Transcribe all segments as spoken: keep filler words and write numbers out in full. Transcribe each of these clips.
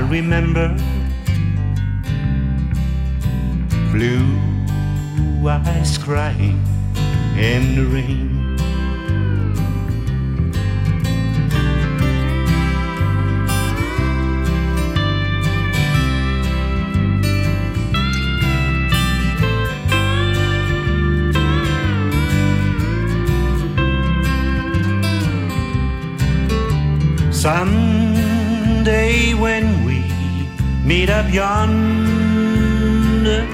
remember blue eyes crying in the rain. Someday when we meet up yonder,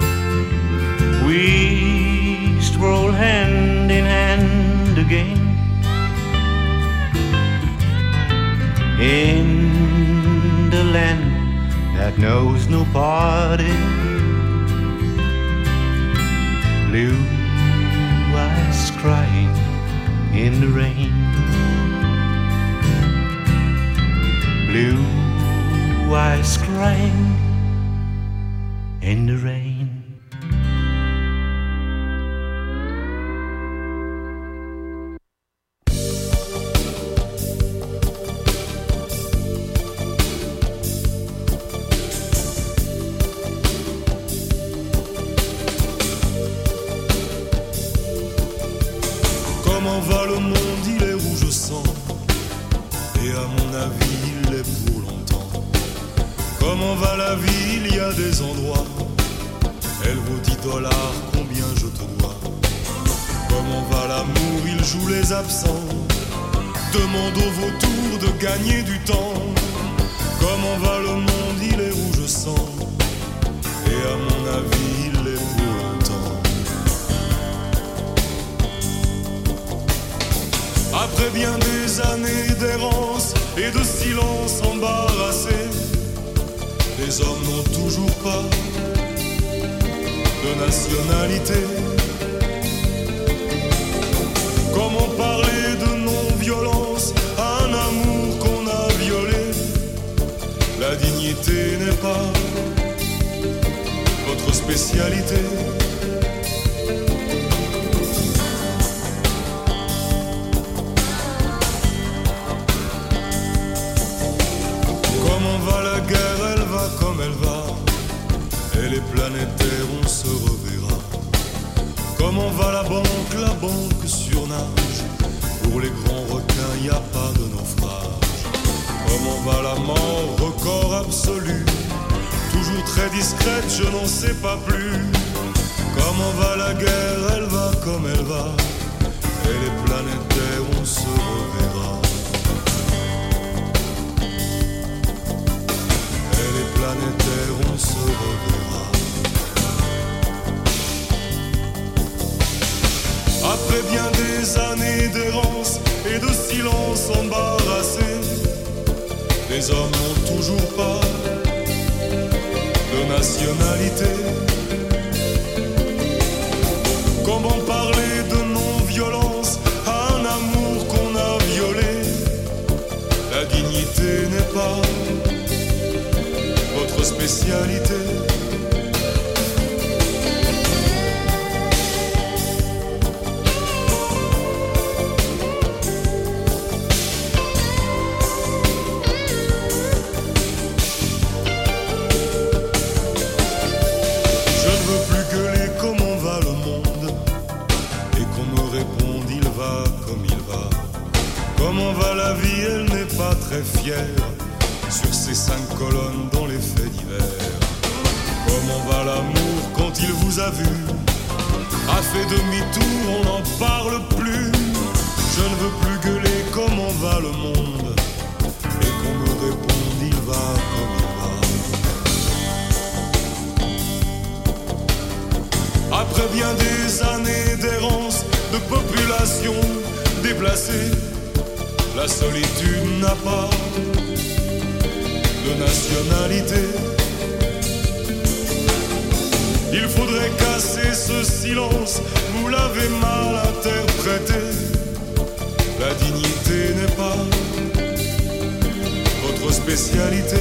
we stroll hand in hand again in the land that knows no parting. Blue eyes crying in the rain. Blue eyes crying in the rain. Comment va le monde, il est rouge au sang, et à mon avis il est pour longtemps. Comment va la vie, il y a des endroits, elle vaut dix dollars, combien je te dois. Comment va l'amour, il joue les absents, demande au vautour de gagner du temps. Comment va le monde, il est rouge sang, et à mon avis il est pour longtemps. Après bien des années d'errance et de silence embarrassé, les hommes n'ont toujours pas de nationalité. Comment parler de non-violence à un amour qu'on a violé? La dignité n'est pas votre spécialité. Comment va la guerre? Elle va comme elle va, et les planétaires on se reverra. Comment va la banque? La banque surnage, pour les grands requins y a pas de naufrage. Comment va la mort? Record absolu, toujours très discrète, je n'en sais pas plus. Comment va la guerre? Elle va comme elle va, et les planétaires on se reverra. Et les planétaires on se reverra. Après bien des années d'errance et de silence embarrassé, les hommes n'ont toujours pas de nationalité. Comment parler de non-violence à un amour qu'on a violé? La dignité n'est pas votre spécialité. Comment va la vie? Elle n'est pas très fière sur ces cinq colonnes dans les faits divers. Comment va l'amour quand il vous a vu? A fait demi-tour, on n'en parle plus. Je ne veux plus gueuler comment va le monde et qu'on me réponde il va comme il va. Après bien des années d'errance, de population déplacée, la solitude n'a pas de nationalité. Il faudrait casser ce silence, vous l'avez mal interprété. La dignité n'est pas votre spécialité.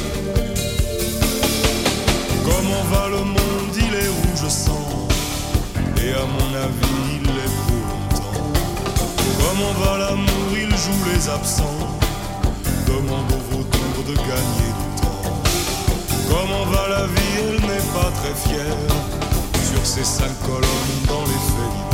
Comment va le monde? Il est rouge sang, et à mon avis il est pour longtemps. Comment va l'amour? Il joue les absents, demande au vautour de gagner du temps. Comment va la vie, elle n'est pas très fière sur ces cinq colonnes dans les faits divers.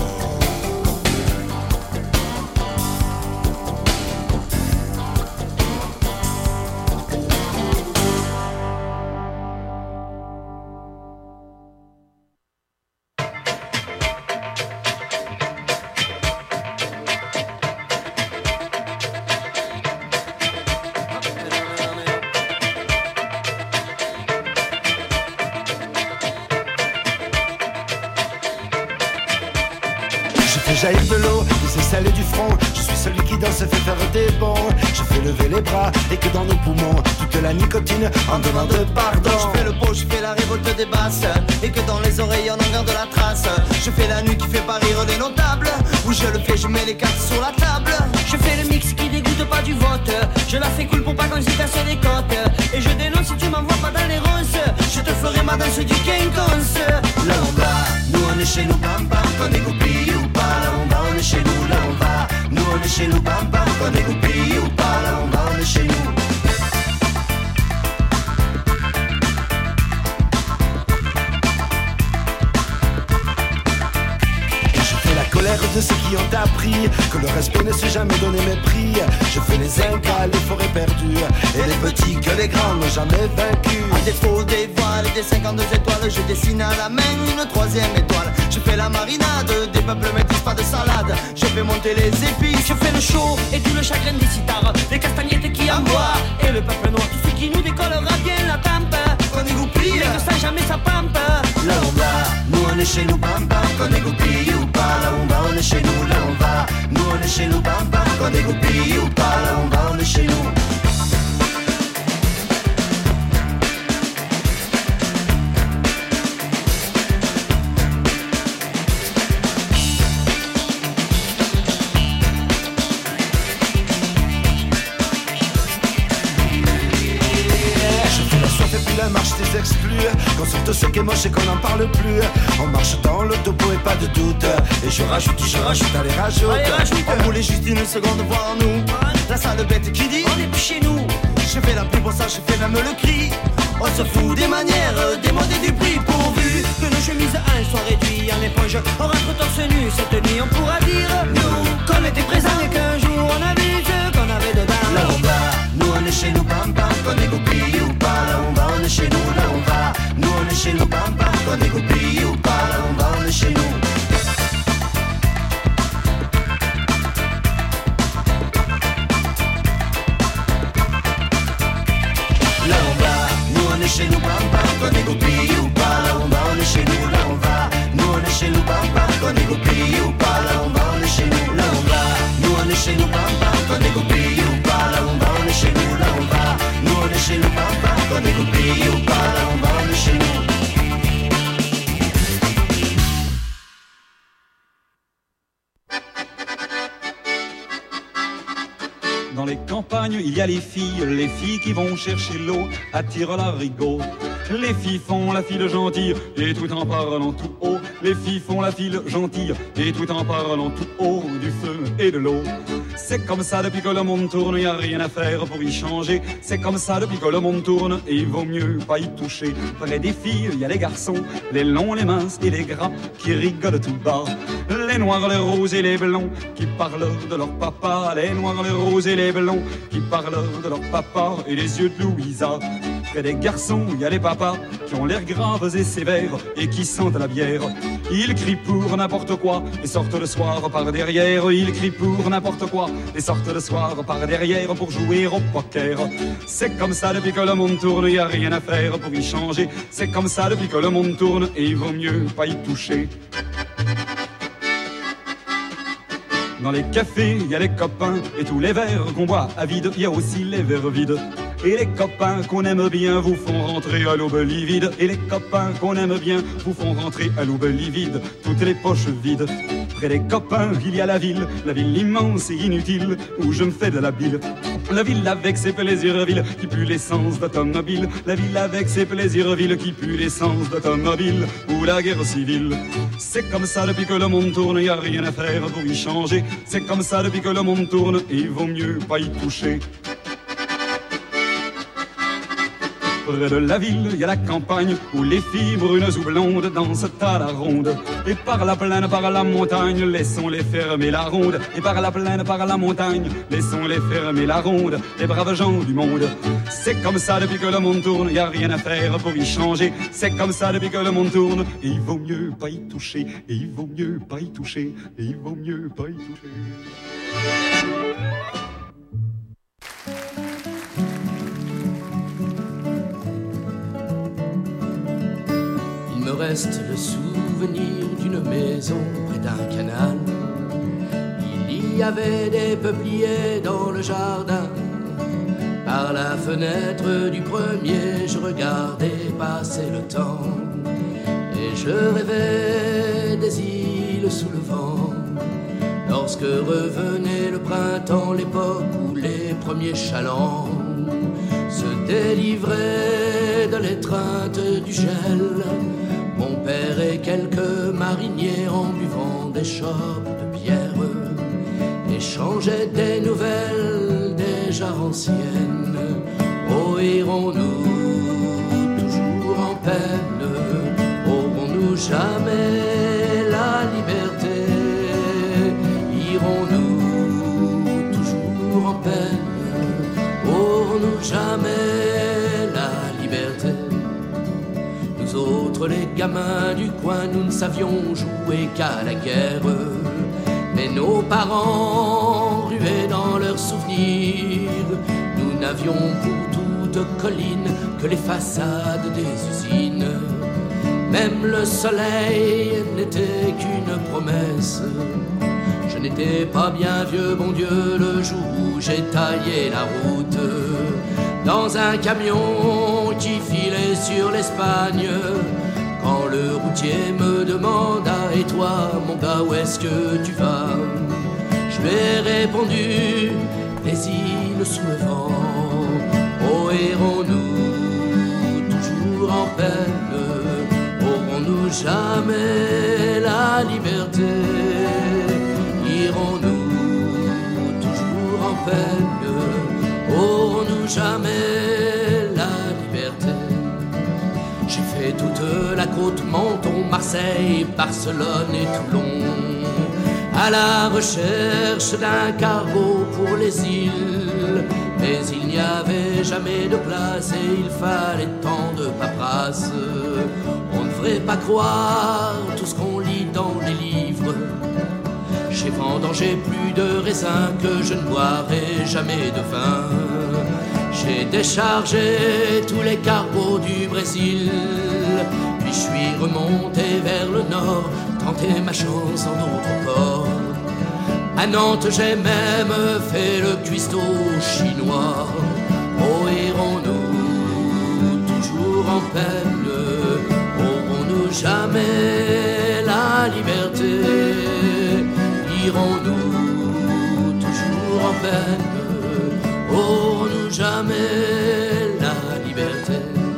Jaillir de l'eau, des aisselles du front. Je suis celui qui danse fait faire des bonds. Je fais lever les bras et que dans nos poumons toute la nicotine en demande pardon. Je fais le beau, je fais la révolte des basses et que dans les oreilles on en garde la trace. Je fais la nuit qui fait pas rire les notables. Où je le fais, je mets les cartes sur la table. Je fais le mix qui dégoûte pas du vote. Je la fais cool pour pas qu'on s'y casse les côtes. Et je dénonce si tu m'envoies pas dans les ronces. Je te ferai ma danse du quinconce. Là on va, nous on est chez nous, bam bam, qu'on est goupille ou pas. Là on va, on est chez nous, là on va. Nous on est chez nous, bam bam, qu'on est goupille ou pas. Là on va, on est chez nous. Colère de ceux qui ont appris que le respect ne s'est jamais donné mépris. Je fais les incas, les forêts perdues, et les petits que les grands n'ont jamais vaincu. À défaut des voiles et des cinquante-deux étoiles, je dessine à la main une troisième étoile. Je fais la marinade, des peuples métis pas de salade. Je fais monter les épices, je fais le chaud et tout le chagrin des citares, des castagnettes qui envoient. Et le peuple noir, tout ce qui nous décollera bien la tempe. Qu'on est goupille, mais que ça jamais sa pampe. Là on va, nous on est chez nous, bam bam, qu'on est goupille ou pas. Là on va, on est chez nous, là on va. Nous on est chez nous, bam bam, qu'on est goupille ou pas. Là on va, on est chez nous. La marche des exclus, qu'on sorte ce qui est moche et qu'on n'en parle plus. On marche dans le topo et pas de doute. Et je rajoute, je rajoute, allez rajoute. Allez rajoute, on voulait juste une seconde voir nous. La sale bête qui dit, on est plus chez nous. Je fais la pub pour ça, je fais même le cri. On se fout des manières, des modes et du prix. Pourvu que nos chemises à un soient réduites en éponge. On rentre torse nu, cette nuit on pourra dire nous qu'on était présents et qu'un jour on a vu ce qu'on avait dedans. Là on va, nous on est chez nous, bam bam, qu'on est goupille ou pas. Là on va, on est chez nous, là on va. Nous on est chez nous, bam bam, qu'on est goupille ou pas. Là on va, on est chez nous. Là on va, nous on est chez nous, bam bam, qu'on est goupille ou pas. Là on va, on est chez nous, là on va. Nous on est chez nous, bam bam, qu'on est goupille ou pas. Là on va, on est chez nous, là on va. Nous on est chez nous, bam bam, qu'on est goupille ou pas. Là on va, on est chez nous, là on va. Nous on est chez nous, bam bam, qu'on est goupille ou pas. Là on va, on est chez nous. Dans les campagnes, il y a les filles, les filles qui vont chercher l'eau, attirent l'arigot. Les filles font la file gentille, et tout en parlant tout haut. Les filles font la file gentille, et tout en parlant tout haut du feu et de l'eau. C'est comme ça depuis que le monde tourne, y a rien à faire pour y changer. C'est comme ça depuis que le monde tourne, et il vaut mieux pas y toucher. Près des filles, y a les garçons, les longs, les minces et les gras, qui rigolent tout bas. Les noirs, les roses et les blonds, qui parlent de leur papa. Les noirs, les roses et les blonds, qui parlent de leur papa et les yeux de Louisa. Près des garçons, il y a les papas qui ont l'air graves et sévères et qui sentent la bière. Ils crient pour n'importe quoi et sortent le soir par derrière. Ils crient pour n'importe quoi et sortent le soir par derrière pour jouer au poker. C'est comme ça depuis que le monde tourne, y a rien à faire pour y changer. C'est comme ça depuis que le monde tourne et il vaut mieux pas y toucher. Dans les cafés, il y a les copains et tous les verres qu'on boit à vide, il y a aussi les verres vides. Et les copains qu'on aime bien vous font rentrer à l'aube livide. Et les copains qu'on aime bien vous font rentrer à l'aube livide, toutes les poches vides. Près des copains, il y a la ville, la ville immense et inutile, où je me fais de la bile. La ville avec ses plaisirs villes qui pue l'essence d'automobile. La ville avec ses plaisirs villes qui pue l'essence d'automobile, ou la guerre civile. C'est comme ça depuis que le monde tourne, y a rien à faire pour y changer. C'est comme ça depuis que le monde tourne, et il vaut mieux pas y toucher. Près de la ville, il y a la campagne où les filles brunes ou blondes dansent à la ronde. Et par la plaine, par la montagne, laissons-les fermer la ronde. Et par la plaine, par la montagne, laissons-les fermer la ronde. Les braves gens du monde, c'est comme ça depuis que le monde tourne, y a rien à faire pour y changer. C'est comme ça depuis que le monde tourne, et il vaut mieux pas y toucher, et il vaut mieux pas y toucher, et il vaut mieux pas y toucher. Il me reste le souvenir d'une maison près d'un canal. Il y avait des peupliers dans le jardin. Par la fenêtre du premier, je regardais passer le temps. Et je rêvais des îles sous le vent. Lorsque revenait le printemps, l'époque où les premiers chalands se délivraient de l'étreinte du gel. Mon père et quelques mariniers, en buvant des chopes de bière, échangeaient des nouvelles déjà anciennes. Oh, irons-nous toujours en peine? Aurons-nous jamais la liberté? Irons-nous toujours en peine? Aurons-nous jamais la liberté? Nous autres, les gamins du coin, nous ne savions jouer qu'à la guerre. Mais nos parents, rués dans leurs souvenirs, nous n'avions pour toute colline que les façades des usines. Même le soleil n'était qu'une promesse. Je n'étais pas bien vieux, bon Dieu, le jour où j'ai taillé la route dans un camion qui filait sur l'Espagne. Quand le routier me demanda « Et toi, mon gars, où est-ce que tu vas ?» Je lui ai répondu « Les îles sous le vent. » Oh, irons-nous toujours en peine? Aurons-nous jamais la liberté? Irons-nous toujours en peine? Aurons-nous jamais la liberté? J'ai fait toute la côte, Menton, Marseille, Barcelone et Toulon, à la recherche d'un cargo pour les îles. Mais il n'y avait jamais de place et il fallait tant de paperasse. On ne devrait pas croire tout ce qu'on lit dans les livres. J'ai vendangé plus de raisins que je ne boirai jamais de vin. J'ai déchargé tous les cargos du Brésil, puis je suis remonté vers le nord, tenter ma chance en d'autres ports. À Nantes, j'ai même fait le cuistot chinois. Oh, irons-nous toujours en peine? Aurons-nous jamais la liberté? Irons-nous toujours en peine? Aurons-nous jamais la liberté?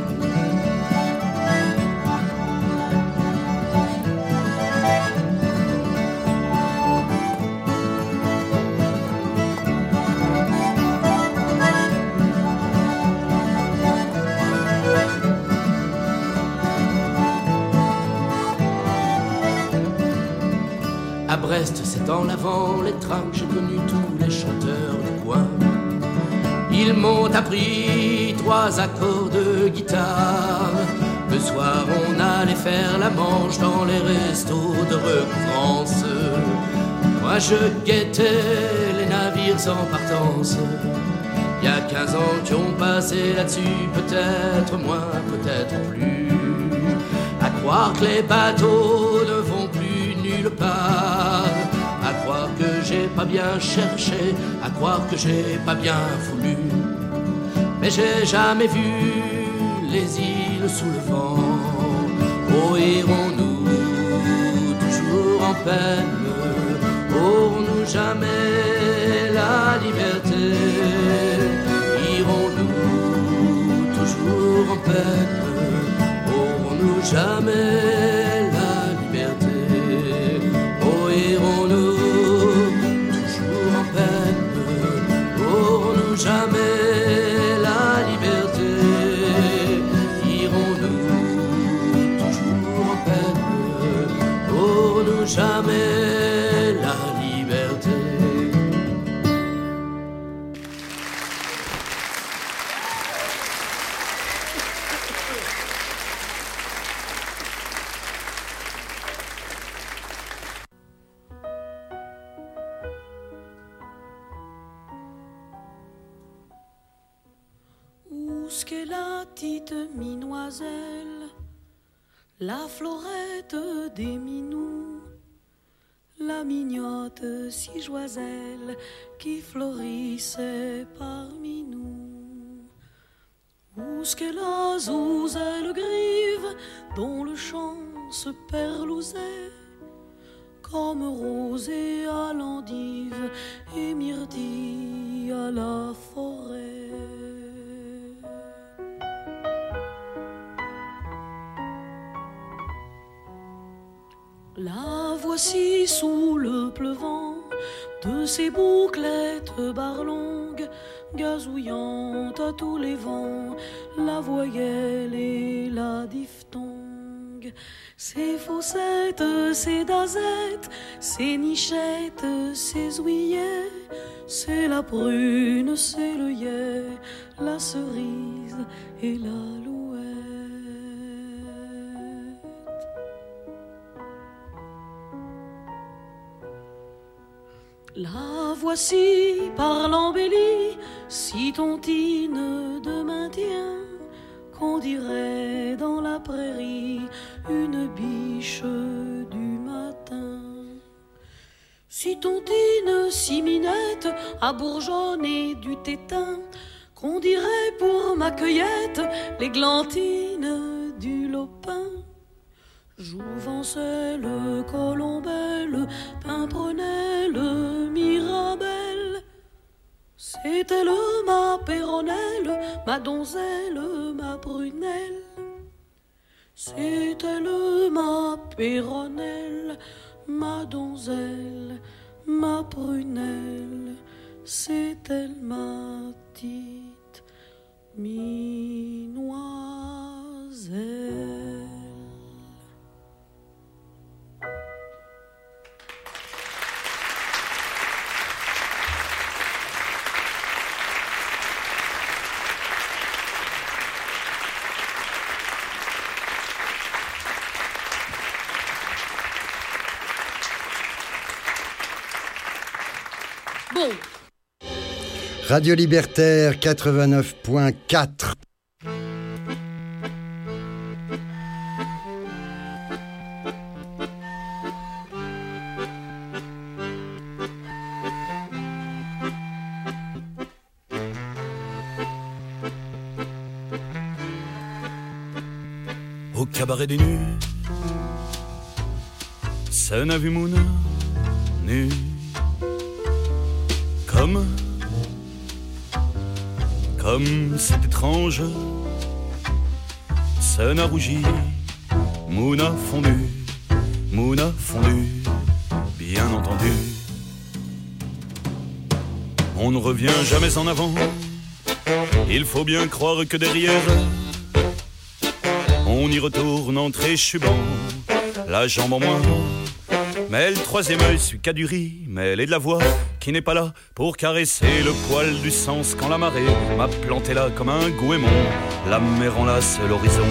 À Brest, c'est en lavant les trains que j'ai connu tous les chanteurs du coin. Ils m'ont appris trois accords de guitare. Le soir, on allait faire la manche dans les restos de recouvrance. Moi, je guettais les navires en partance. Il y a quinze ans qui ont passé là-dessus, peut-être moins, peut-être plus. À croire que les bateaux ne vont plus nulle part. À croire que j'ai pas bien cherché, à croire que j'ai pas bien voulu. Mais j'ai jamais vu les îles sous le vent. Oh, irons-nous toujours en peine? Aurons-nous jamais la liberté? Irons-nous toujours en peine? Aurons-nous jamais la liberté? Oh, irons-nous toujours en peine? Aurons-nous jamais la liberté? est la petite minoiselle, la florette des minous, la mignotte si joiselle qui florissait parmi nous? Où est-ce que la zouzelle grive dont le chant se perlousait comme rosée à l'endive et myrtille à la forêt? La voici sous le pleuvant de ses bouclettes barlongues, gazouillant à tous les vents la voyelle et la diphtongue. Ses fossettes, ses dazettes, ses nichettes, ses ouillets, c'est la prune, c'est l'œillet, la cerise et l'alouette. La voici par l'embellie, si tontine de maintien, qu'on dirait dans la prairie une biche du matin. Si tontine, si minette, à bourgeonner du tétin, qu'on dirait pour ma cueillette l'églantine du lopin. Jouvencelle, colombelle, pimprenelle, mirabelle, c'est elle ma péronnelle, ma donzelle, ma prunelle. C'est elle ma péronnelle, ma donzelle, ma prunelle. C'est elle ma petite minoiselle. Bon. Radio Libertaire quatre-vingt-neuf point quatre. Au cabaret des nus, ça n'a vu Mouna nu. Comme, comme c'est étrange, ça n'a rougi, Mouna fondu, Mouna fondu, bien entendu. On ne revient jamais en avant, il faut bien croire que derrière, on y retourne en tréchubant, la jambe en moins. Mais le troisième œil, celui qui a du riz, mêlé de la voix, qui n'est pas là pour caresser le poil du sens quand la marée m'a planté là comme un goémon, la mer enlace l'horizon.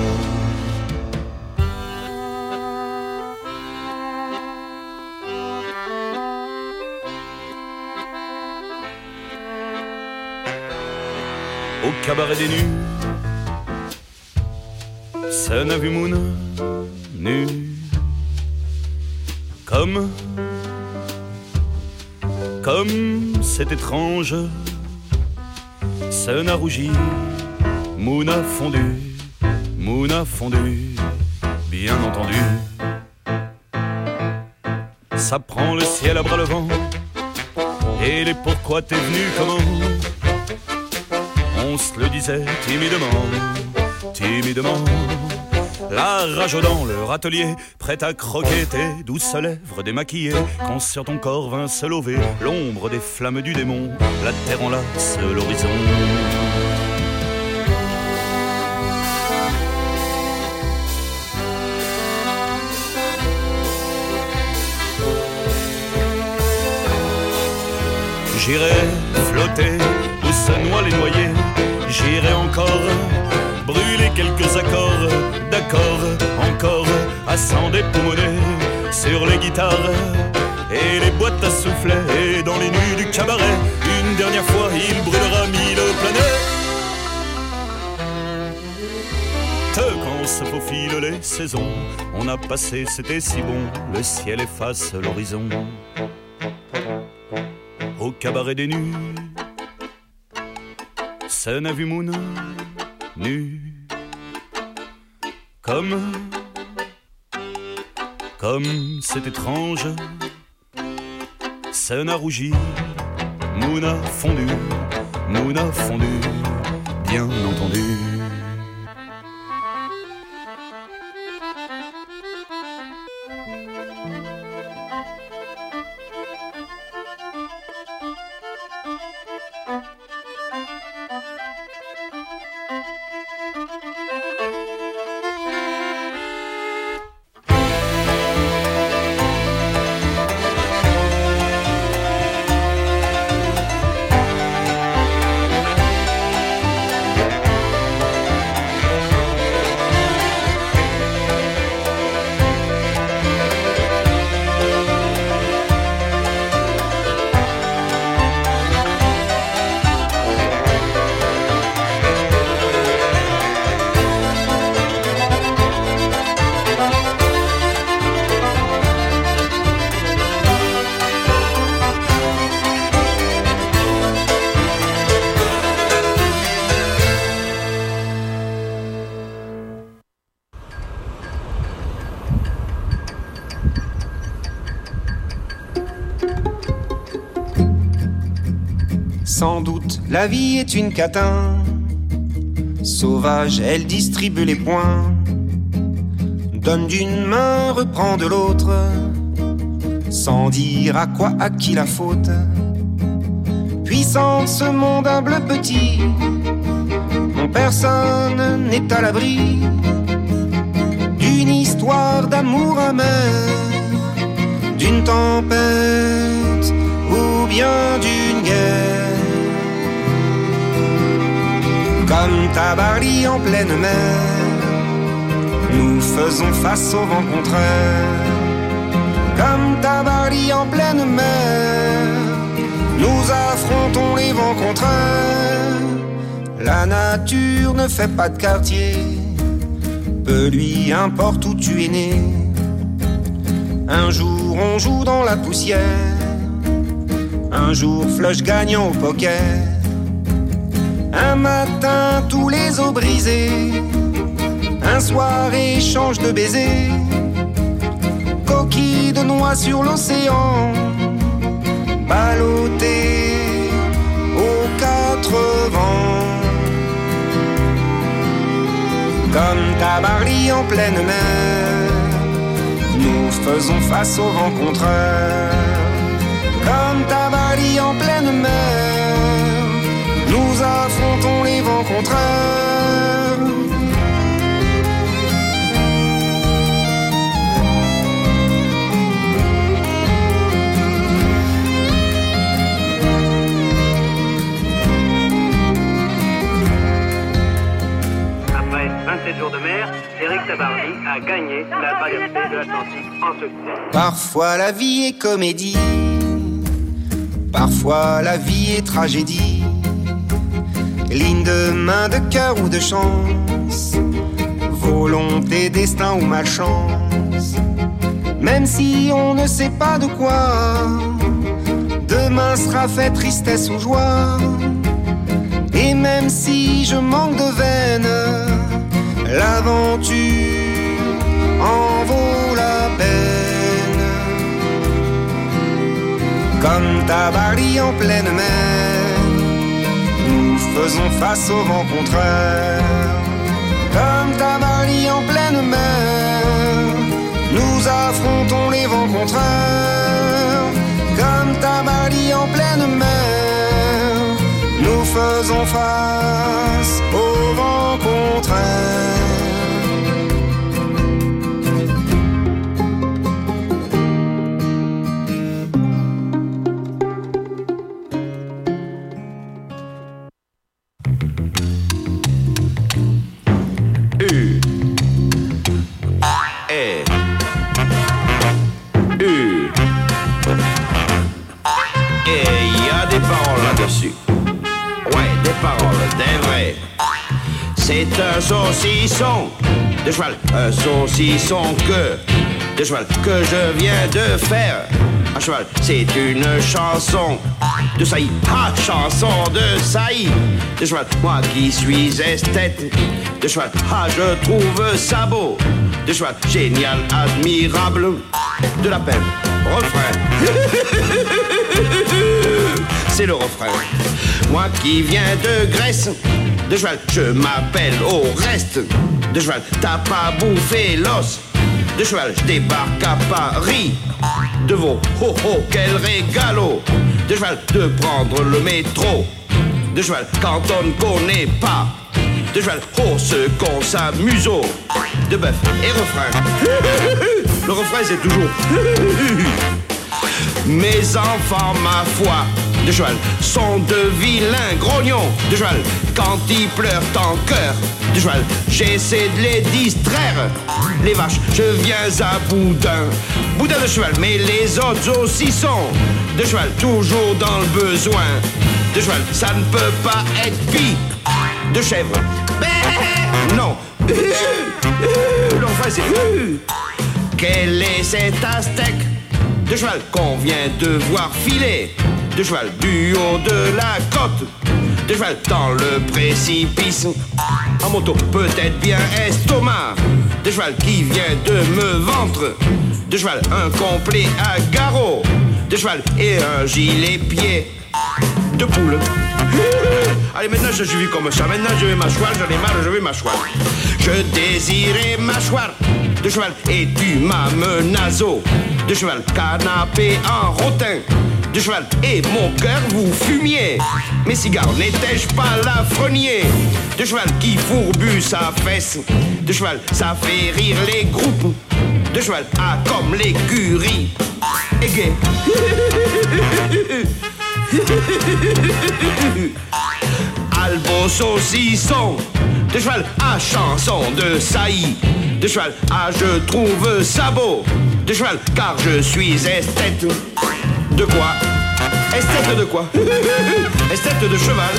Au cabaret des nus, ça n'a vu Mouna nu. Comme, comme c'est étrange, ça n'a rougi, Mouna fondu, Mouna fondu, bien entendu. Ça prend le ciel à bras levant, et les pourquoi t'es venu comment, on se le disait timidement, timidement. La rage dans leur atelier, prête à croquer tes douces lèvres démaquillées, quand sur ton corps vint se lever l'ombre des flammes du démon, la terre enlace l'horizon. J'irai flotter où se noient les noyés, j'irai encore brûler quelques accords, d'accords encore à s'en dépoumoner sur les guitares et les boîtes à soufflet, et dans les nuits du cabaret, une dernière fois il brûlera mille planètes. Quand se faufilent les saisons, on a passé, c'était si bon, le ciel efface l'horizon. Au cabaret des nues, scène à vue moune, nu. Comme, comme c'est étrange, scène à rougir, moune a fondu, moune a fondu, bien entendu. Sans doute la vie est une catin sauvage, elle distribue les points, donne d'une main, reprend de l'autre, sans dire à quoi, à qui la faute. Puissant ce monde humble petit, dont personne n'est à l'abri, d'une histoire d'amour amer, d'une tempête ou bien d'une guerre. Comme Tabarly en pleine mer, nous faisons face au vent contraire. Comme Tabarly en pleine mer, nous affrontons les vents contraires. La nature ne fait pas de quartier, peu lui importe où tu es né. Un jour on joue dans la poussière, un jour Flush gagnant au poker. Un matin tous les os brisés, un soir échange de baisers, coquille de noix sur l'océan, ballottée aux quatre vents. Comme Tabarly en pleine mer, nous faisons face au vent contraire. Comme Tabarly en pleine mer, nous affrontons les vents contraires. Après vingt-sept jours de mer, Eric Tabarly a gagné la traversée de l'Atlantique en succès. Parfois la vie est comédie, parfois la vie est tragédie. Ligne de main, de cœur ou de chance, volonté, destin ou malchance. Même si on ne sait pas de quoi demain sera fait, tristesse ou joie. Et même si je manque de veine, l'aventure en vaut la peine. Comme Tabarly en pleine mer, nous faisons face au vent contraire. Comme Tabarly en pleine mer, nous affrontons les vents contraires. Comme Tabarly en pleine mer, nous faisons face au vent contraire. Ouais, des paroles. c'est un saucisson de cheval, un saucisson que de cheval que je viens de faire. Un cheval, c'est une chanson de saillie, ah, chanson de saillie de cheval. Moi qui suis esthète de cheval, ah, je trouve ça beau de cheval, génial, admirable, de la peine, refrain. C'est le refrain. Moi qui viens de Grèce de cheval, je m'appelle au reste de cheval. T'as pas bouffé l'os de cheval, je débarque à Paris de veau. Oh oh, quel régalo de cheval de prendre le métro de cheval quand on ne connaît pas de cheval. Oh, ce qu'on s'amuse de bœuf et refrain. Le refrain c'est toujours mes enfants, ma foi, de cheval, sont de vilains grognons de cheval. Quand ils pleurent en cœur de cheval, j'essaie de les distraire. Les vaches, je viens à boudin, boudin de cheval, mais les autres aussi sont de cheval, toujours dans le besoin de cheval. Ça ne peut pas être pis de chèvre. Ben non. L'enfant c'est quel est cet aztèque de cheval qu'on vient de voir filer de cheval du haut de la côte de cheval dans le précipice en moto, peut-être bien estomac de cheval qui vient de me ventre de cheval un complet à garrot de cheval et un gilet pied de poule. Allez, maintenant je suis comme ça, maintenant je vais m'asseoir, j'en ai marre, je vais m'asseoir. Je désirais m'asseoir de cheval et tu m'as menaço de cheval, canapé en rotin de cheval et mon cœur vous fumiez. Mes cigares, n'étais-je pas l'affrenier de cheval qui fourbu sa fesse de cheval, ça fait rire les groupes de cheval, ah comme l'écurie et gay. Albo saucisson de cheval, à chanson de saillie de cheval, ah je trouve ça beau de cheval, car je suis esthète de quoi? Esthète de quoi? Esthète de cheval.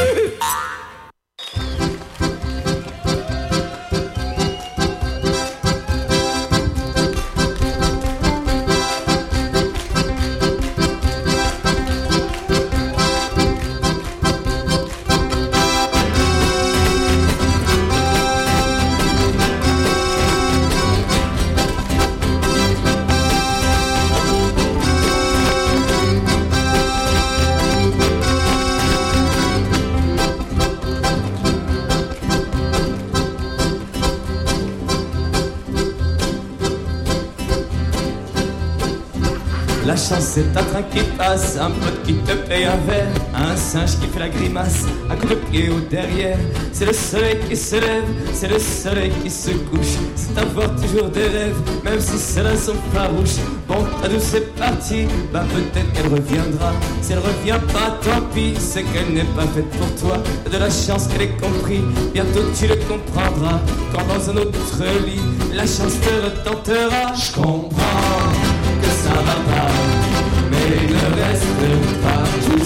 La chance c'est un train qui passe, un pote qui te paye un verre, un singe qui fait la grimace, un coup de pied au derrière. C'est le soleil qui se lève, c'est le soleil qui se couche. C'est avoir toujours des rêves, même si ceux-là sont farouches. Bon, ta douce est partie, bah peut-être qu'elle reviendra. Si elle revient pas, tant pis, c'est qu'elle n'est pas faite pour toi. T'as de la chance qu'elle ait compris, bientôt tu le comprendras. Quand dans un autre lit, la chance te retentera. Je comprends que ça va pas, mais ne reste pas tout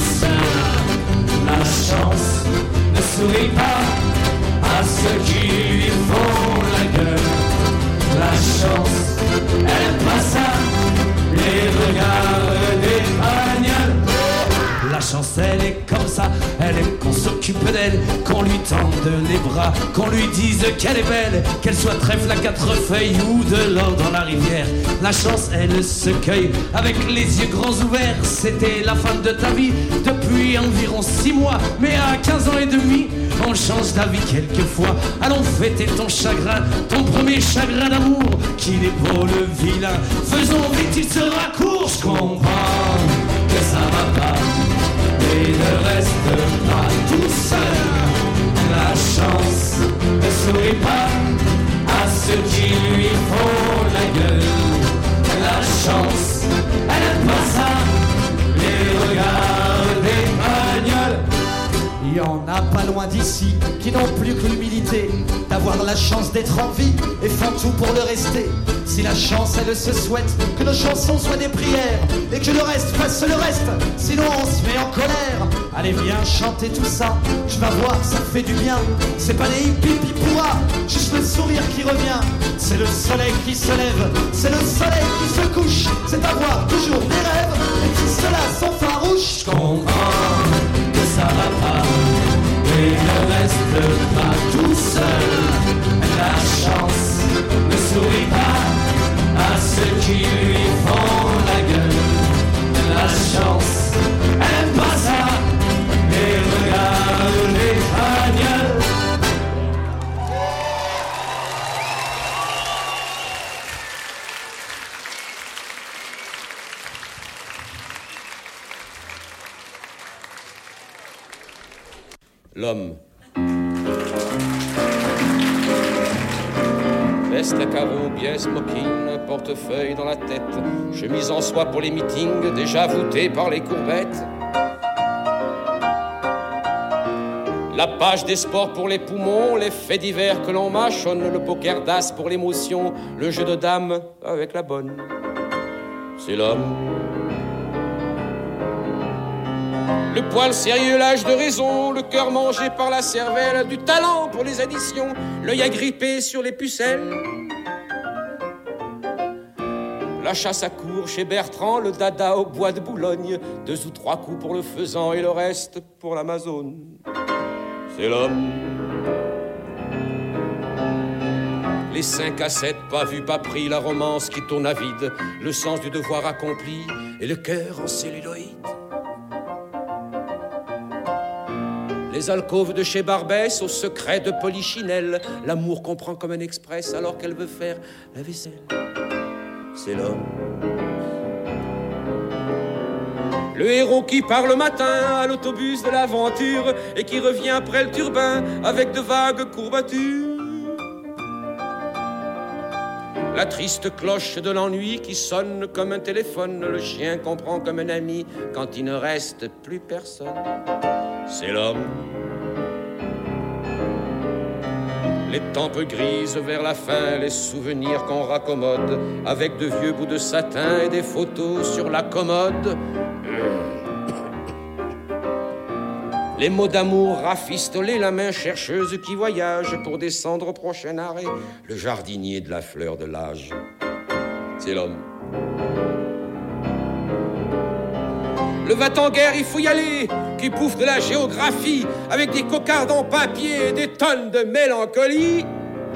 seul. La chance ne sourit pas à ceux qui lui font la gueule. La chance, elle passe à les regards des bagnoles. La chance, elle est comme ça, elle aime qu'on s'occupe d'elle, qu'on lui tende les bras, qu'on lui dise qu'elle est belle, qu'elle soit trèfle à quatre feuilles ou de l'or dans la rivière. La chance, elle se cueille avec les yeux grands ouverts. C'était la fin de ta vie depuis environ six mois, mais à quinze ans et demi, on change d'avis quelquefois. Allons fêter ton chagrin, ton premier chagrin d'amour, qu'il est beau le vilain. Faisons vite, il sera court. Je comprends que ça va pas, mais ne reste pas tout seul. La chance ne sourit pas à ceux qui lui font la gueule. La chance, elle passe à les regards des bagnoles. Il y en a pas loin d'ici qui n'ont plus que l'humilité d'avoir la chance d'être en vie et font tout pour le rester. Si la chance elle se souhaite que nos chansons soient des prières et que le reste fasse le reste, sinon on se met en colère. Allez viens chanter tout ça, tu vas voir ça fait du bien. C'est pas des hippies pourra, juste le sourire qui revient. C'est le soleil qui se lève, c'est le soleil qui se couche. C'est avoir toujours des rêves, et si ceux-là sont farouches. Je comprends que ça va pas, et ne reste pas tout seul. La chance ne sourit pas à ceux qui lui font la gueule. La chance, elle aime pas ça, et regarde les bagnoles. L'homme. Veste à carreaux, biais, smoking, portefeuille dans la tête, chemise en soie pour les meetings, déjà voûtée par les courbettes. La page des sports pour les poumons, les faits divers que l'on mâchonne, le poker d'as pour l'émotion, le jeu de dames avec la bonne. C'est l'homme. Le poil sérieux, l'âge de raison, le cœur mangé par la cervelle, du talent pour les additions, l'œil agrippé sur les pucelles. La chasse à court chez Bertrand, le dada au bois de Boulogne, deux ou trois coups pour le faisan et le reste pour l'Amazone. C'est l'homme. Les cinq à sept, pas vu, pas pris, la romance qui tourne à vide, le sens du devoir accompli et le cœur en celluloïde. Les alcôves de chez Barbès, au secret de Polichinelle, l'amour comprend comme un express alors qu'elle veut faire la vaisselle. C'est l'homme. Le héros qui part le matin à l'autobus de l'aventure et qui revient après le turbin avec de vagues courbatures. La triste cloche de l'ennui qui sonne comme un téléphone, le chien comprend comme un ami quand il ne reste plus personne. C'est l'homme. Les tempes grises vers la fin, les souvenirs qu'on raccommode avec de vieux bouts de satin et des photos sur la commode. Les mots d'amour rafistolés, la main chercheuse qui voyage pour descendre au prochain arrêt, le jardinier de la fleur de l'âge. C'est l'homme. Le va-t-en-guerre, il faut y aller, qui bouffe de la géographie avec des cocardes en papier et des tonnes de mélancolie.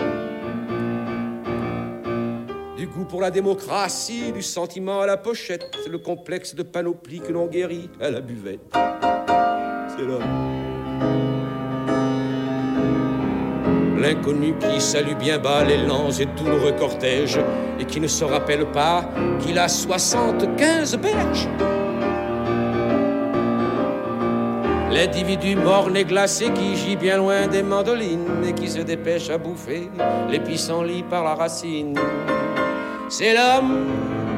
Du goût pour la démocratie, du sentiment à la pochette, le complexe de panoplie que l'on guérit à la buvette. C'est l'homme. L'inconnu qui salue bien bas les lents et douloureux cortèges et qui ne se rappelle pas qu'il a soixante-quinze berges. L'individu morne et glacé qui gît bien loin des mandolines et qui se dépêche à bouffer les pissenlits par la racine. C'est l'homme.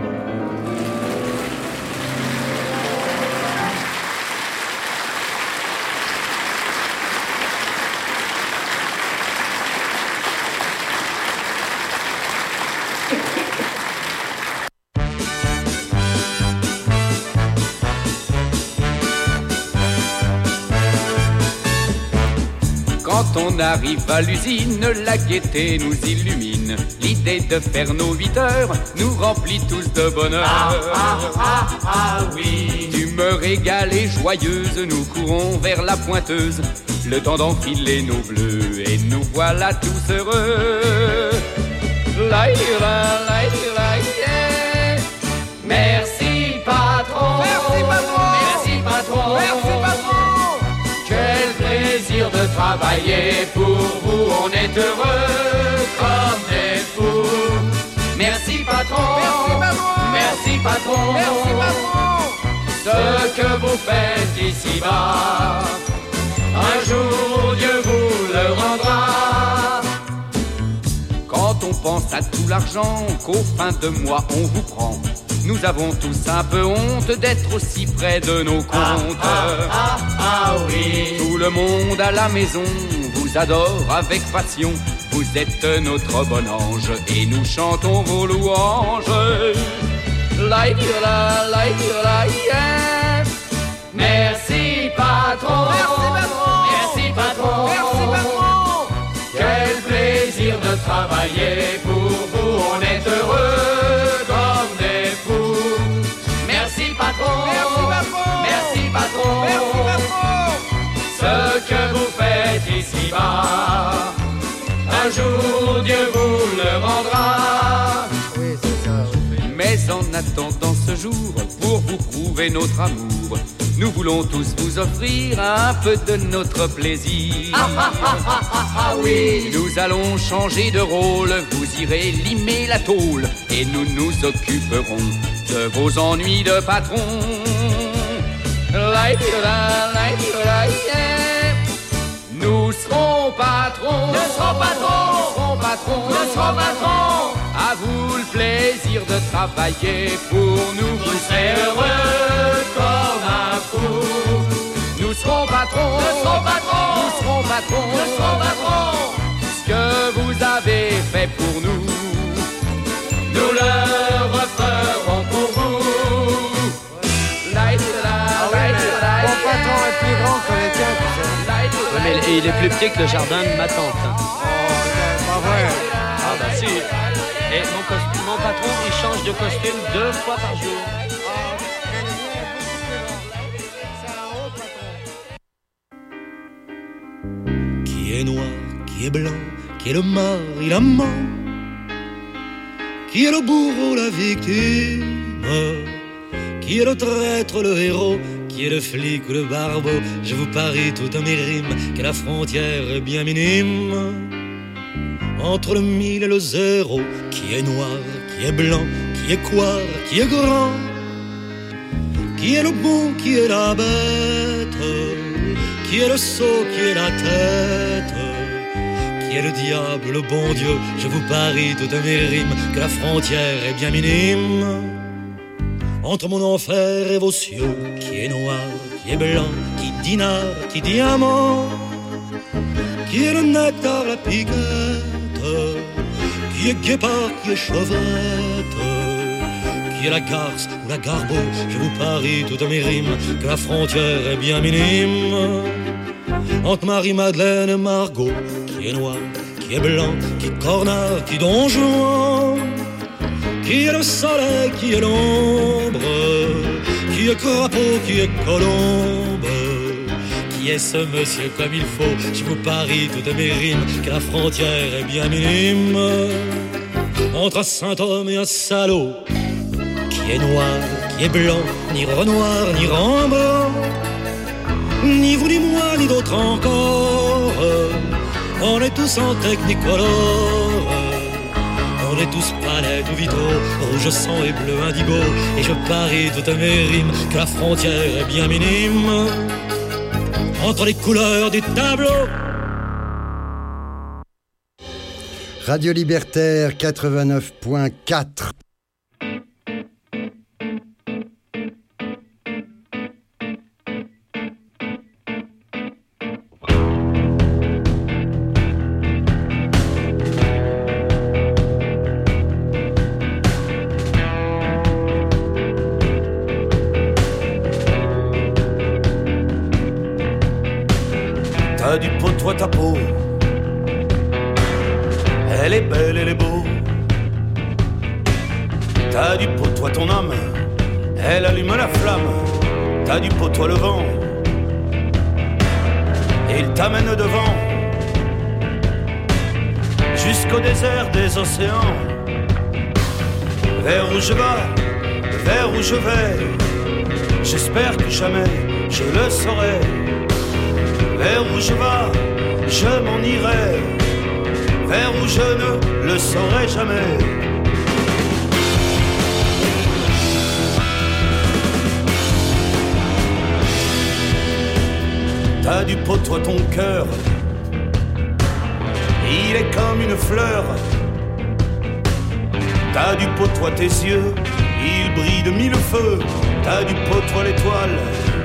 Quand on arrive à l'usine, la gaieté nous illumine. L'idée de faire nos huit heures nous remplit tous de bonheur. Ah, ah, ah, ah, oui. D'humeur égale et joyeuse, nous courons vers la pointeuse. Le temps d'enfiler nos bleus et nous voilà tous heureux. Laïra, laïra, yeah. Merci patron. Merci patron. Merci patron. Merci patron. Quel plaisir de travailler pour vous, on est heureux comme des fous. Merci patron, merci patron, merci patron, merci patron. Ce que vous faites ici-bas, un jour Dieu vous le rendra. Quand on pense à tout l'argent qu'au fin de mois on vous prend, nous avons tous un peu honte d'être aussi près de nos comptes. Ah, ah, ah, ah oui. Tout le monde à la maison vous adore avec passion. Vous êtes notre bon ange et nous chantons vos louanges. La, la, la, la, yeah. Merci, patron. patron. Merci patron. Merci patron. Merci patron. Quel plaisir de travailler pour vous. On est heureux comme des fous. Merci patron. Merci patron. Merci patron. Merci patron. Ce que vous faites ici-bas, un jour Dieu vous le rendra. Oui, c'est ça. Mais en attendant ce jour, pour vous prouver notre amour, nous voulons tous vous offrir un peu de notre plaisir. Ah ah ah ah ah ah oui. Nous allons changer de rôle, vous irez limer la tôle et nous nous occuperons de vos ennuis de patron. Nous serons patrons. Nous serons patrons. Nous serons patrons. Nous serons patrons. À vous le plaisir de travailler pour nous. Vous serez heureux comme un fou. Nous serons patrons. Nous serons patrons. Nous serons patrons. Nous serons patrons. Ce que vous avez fait pour nous, nous le referons pour vous. Mon patron est plus grand que les tiens, tu sais. Ouais, mais il est plus petit que le jardin de ma tante. Hein. Oh, c'est pas vrai. Ah bah si. Et mon, costume, mon patron, il change de costume deux fois par jour. Qui est noir, qui est blanc, qui est le mari, l'amant, qui est le bourreau, la victime, qui est le traître, le héros, qui est le flic ou le barbeau. Je vous parie tout à mes rimes que la frontière est bien minime entre le mille et le zéro. Qui est noir, qui est blanc, qui est quoi, qui est grand, qui est le bon, qui est la bête, qui est le sot, qui est la tête, qui est le diable, le bon Dieu. Je vous parie tout à mes rimes que la frontière est bien minime entre mon enfer et vos cieux. Qui est noir, qui est blanc, qui dinar, qui diamant, qui est le nectar, la piquette, qui est guépard, qui est chevette, qui est la garce ou la garbeau. Je vous parie tout à mes rimes que la frontière est bien minime entre Marie-Madeleine et Margot. Qui est noir, qui est blanc, qui est cornard, qui est donjon, qui est le soleil, qui est l'ombre, qui est crapaud, qui est colombe, qui est ce monsieur comme il faut. Je vous parie toutes mes rimes que la frontière est bien minime entre un saint-homme et un salaud. Qui est noir, qui est blanc, ni Renoir, ni Rembrandt, ni vous, ni moi, ni d'autres encore. On est tous en technicolor, on est tous palettes ou vitraux, rouge sang et bleu indigo. Et je parie toutes mes rimes que la frontière est bien minime entre les couleurs du tableau. Radio Libertaire quatre-vingt-neuf point quatre. T'as du pot, toi ta peau, elle est belle, elle est beau. T'as du pot, toi ton âme, elle allume la flamme. T'as du pot, toi le vent, et il t'amène devant jusqu'au désert des océans. Vers où je vais, vers où je vais, j'espère que jamais je le saurai. Vers où je vais, je m'en irai, vers où je ne le saurai jamais. T'as du pot, toi ton cœur, il est comme une fleur. T'as du pot, toi tes yeux, il brille de mille feux. T'as du pot, toi l'étoile,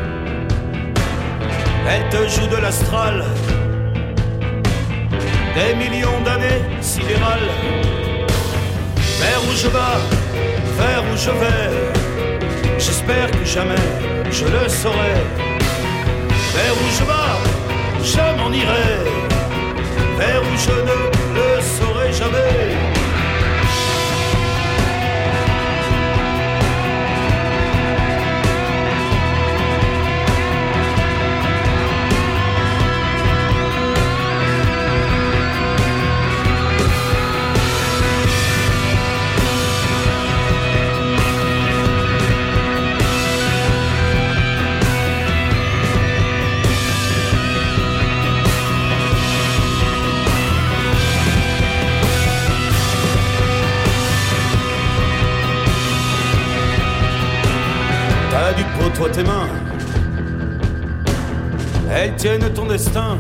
elle te joue de l'astral, des millions d'années sidérales. Vers où je vais, vers où je vais, j'espère que jamais je le saurai. Vers où je vais, je m'en irai. Vers où je ne le saurai jamais. T'as du pot, toi, tes mains, elles tiennent ton destin.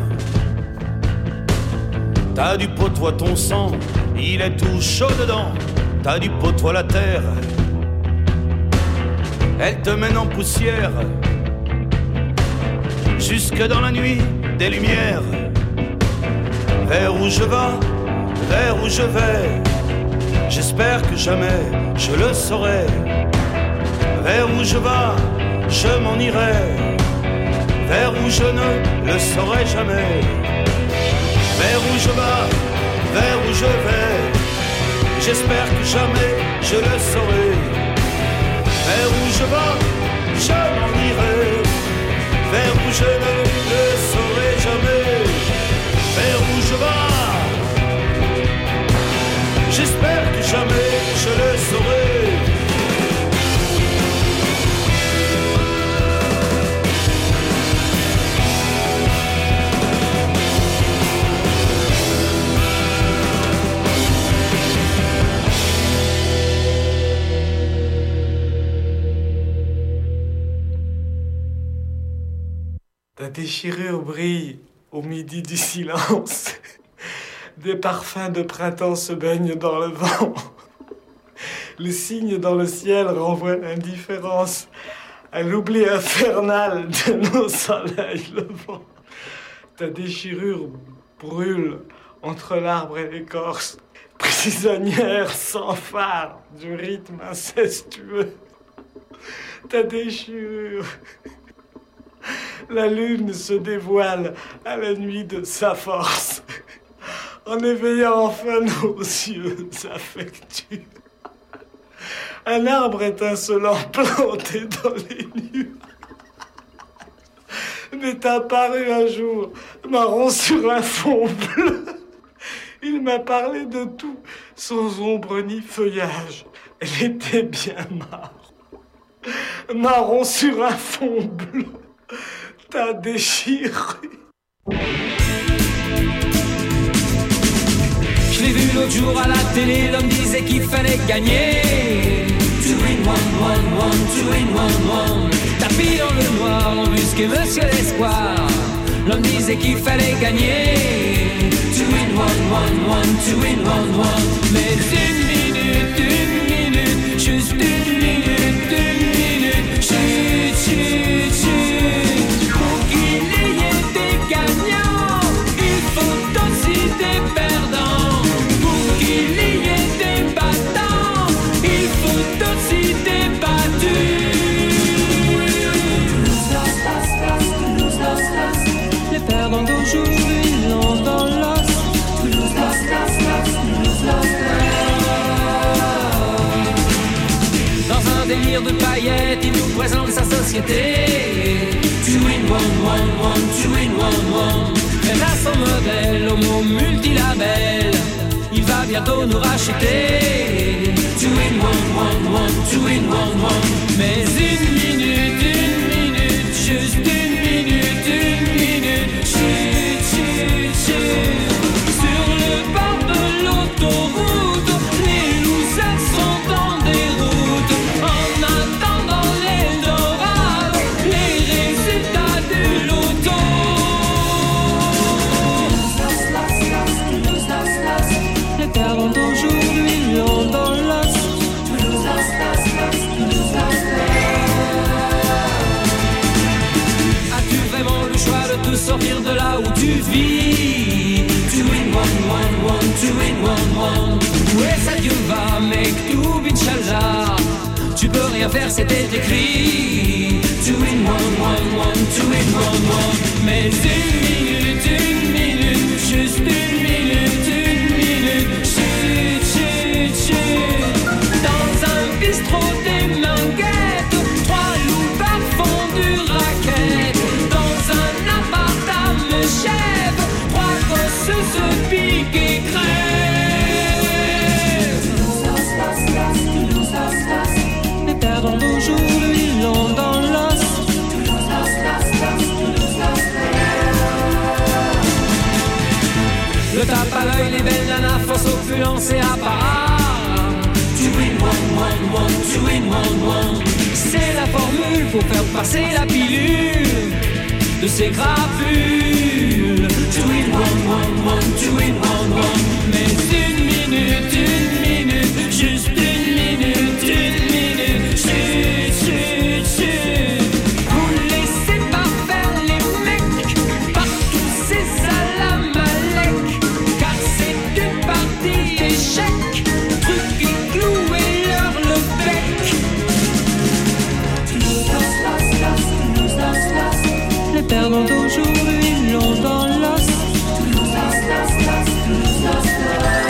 T'as du pot, toi, ton sang, il est tout chaud dedans. T'as du pot, toi, la terre, elle te mène en poussière. Jusque dans la nuit des lumières. Vers où je vais, vers où je vais, j'espère que jamais je le saurai. Vers où je vais, je m'en irai. Vers où je ne le saurai jamais. Vers où je vais, vers où je vais, j'espère que jamais je le saurai. Vers où je vais, je m'en irai. Vers où je ne le saurai jamais. Vers où je vais, j'espère que jamais je le saurai. Ta déchirure brille au midi du silence. Des parfums de printemps se baignent dans le vent. Le cygne dans le ciel renvoie l'indifférence à l'oubli infernal de nos soleils levants. Ta déchirure brûle entre l'arbre et l'écorce, prisonnière sans phare du rythme incestueux. Ta déchirure... La lune se dévoile à la nuit de sa force, en éveillant enfin nos yeux affectueux. Un arbre étincelant planté dans les nuages m'est apparu un jour, marron sur un fond bleu. Il m'a parlé de tout, sans ombre ni feuillage. Elle était bien marron, marron sur un fond bleu. T'as déchiré. Je l'ai vu l'autre jour à la télé, l'homme disait qu'il fallait gagner. Two in one, one, one, two in one, one. Tapis dans le noir, embusqué Monsieur l'Espoir. L'homme disait qu'il fallait gagner. Two in one, one, one, two in one, one. Mais une minute, une minute, juste une minute, une minute. Chut, chut, chut. Pour qu'il y ait des gagnants, il faut aussi des perdants. Pour qu'il y ait des battants, il faut aussi des battus. Les perdants d'aujourd'hui l'ont dans l'os. Dans un délire de paillettes, il nous présente sa société. Two in one, one, one, two in one, one. Fait à son modèle, homo multilabel. Il va bientôt nous racheter. Two in one, one, one, two in one, one. Mais une minute, une minute, juste une minute, une minute. Chut, chut, chut. Sur le bord de l'autoroute, les loups sont en déroute. En attendant l'Eldorado, les résultats du loto. Les perdants d'aujourd'hui l'ont dans l'os. As-tu vraiment le choix de te sortir de là où tu vis? Two in one, one, one, two in one, one. Où est-ce que Dieu va, mec, tout Inch'Allah? Tu peux rien faire, c'était écrit. Two in one, one, one, two in one, one. à l'œil, les belles nanas, force opulence et apparat. Two in one, one, one, two in one, one. C'est la formule pour faire passer la pilule de ces crapules. Two in one, one, one, two in one, one. Mais une minute, une minute, juste une minute, une minute. Chut, chut, chut. Vous laissez pas faire les mecs par tous ces salamalek, car c'est une partie d'échecs, truc qui clouait leur le bec. Toulouse, las, las, Toulouse, las, las. Les perdants d'aujourd'hui l'ont dans l'os. Toulouse, las, las, las, Toulouse, las, las.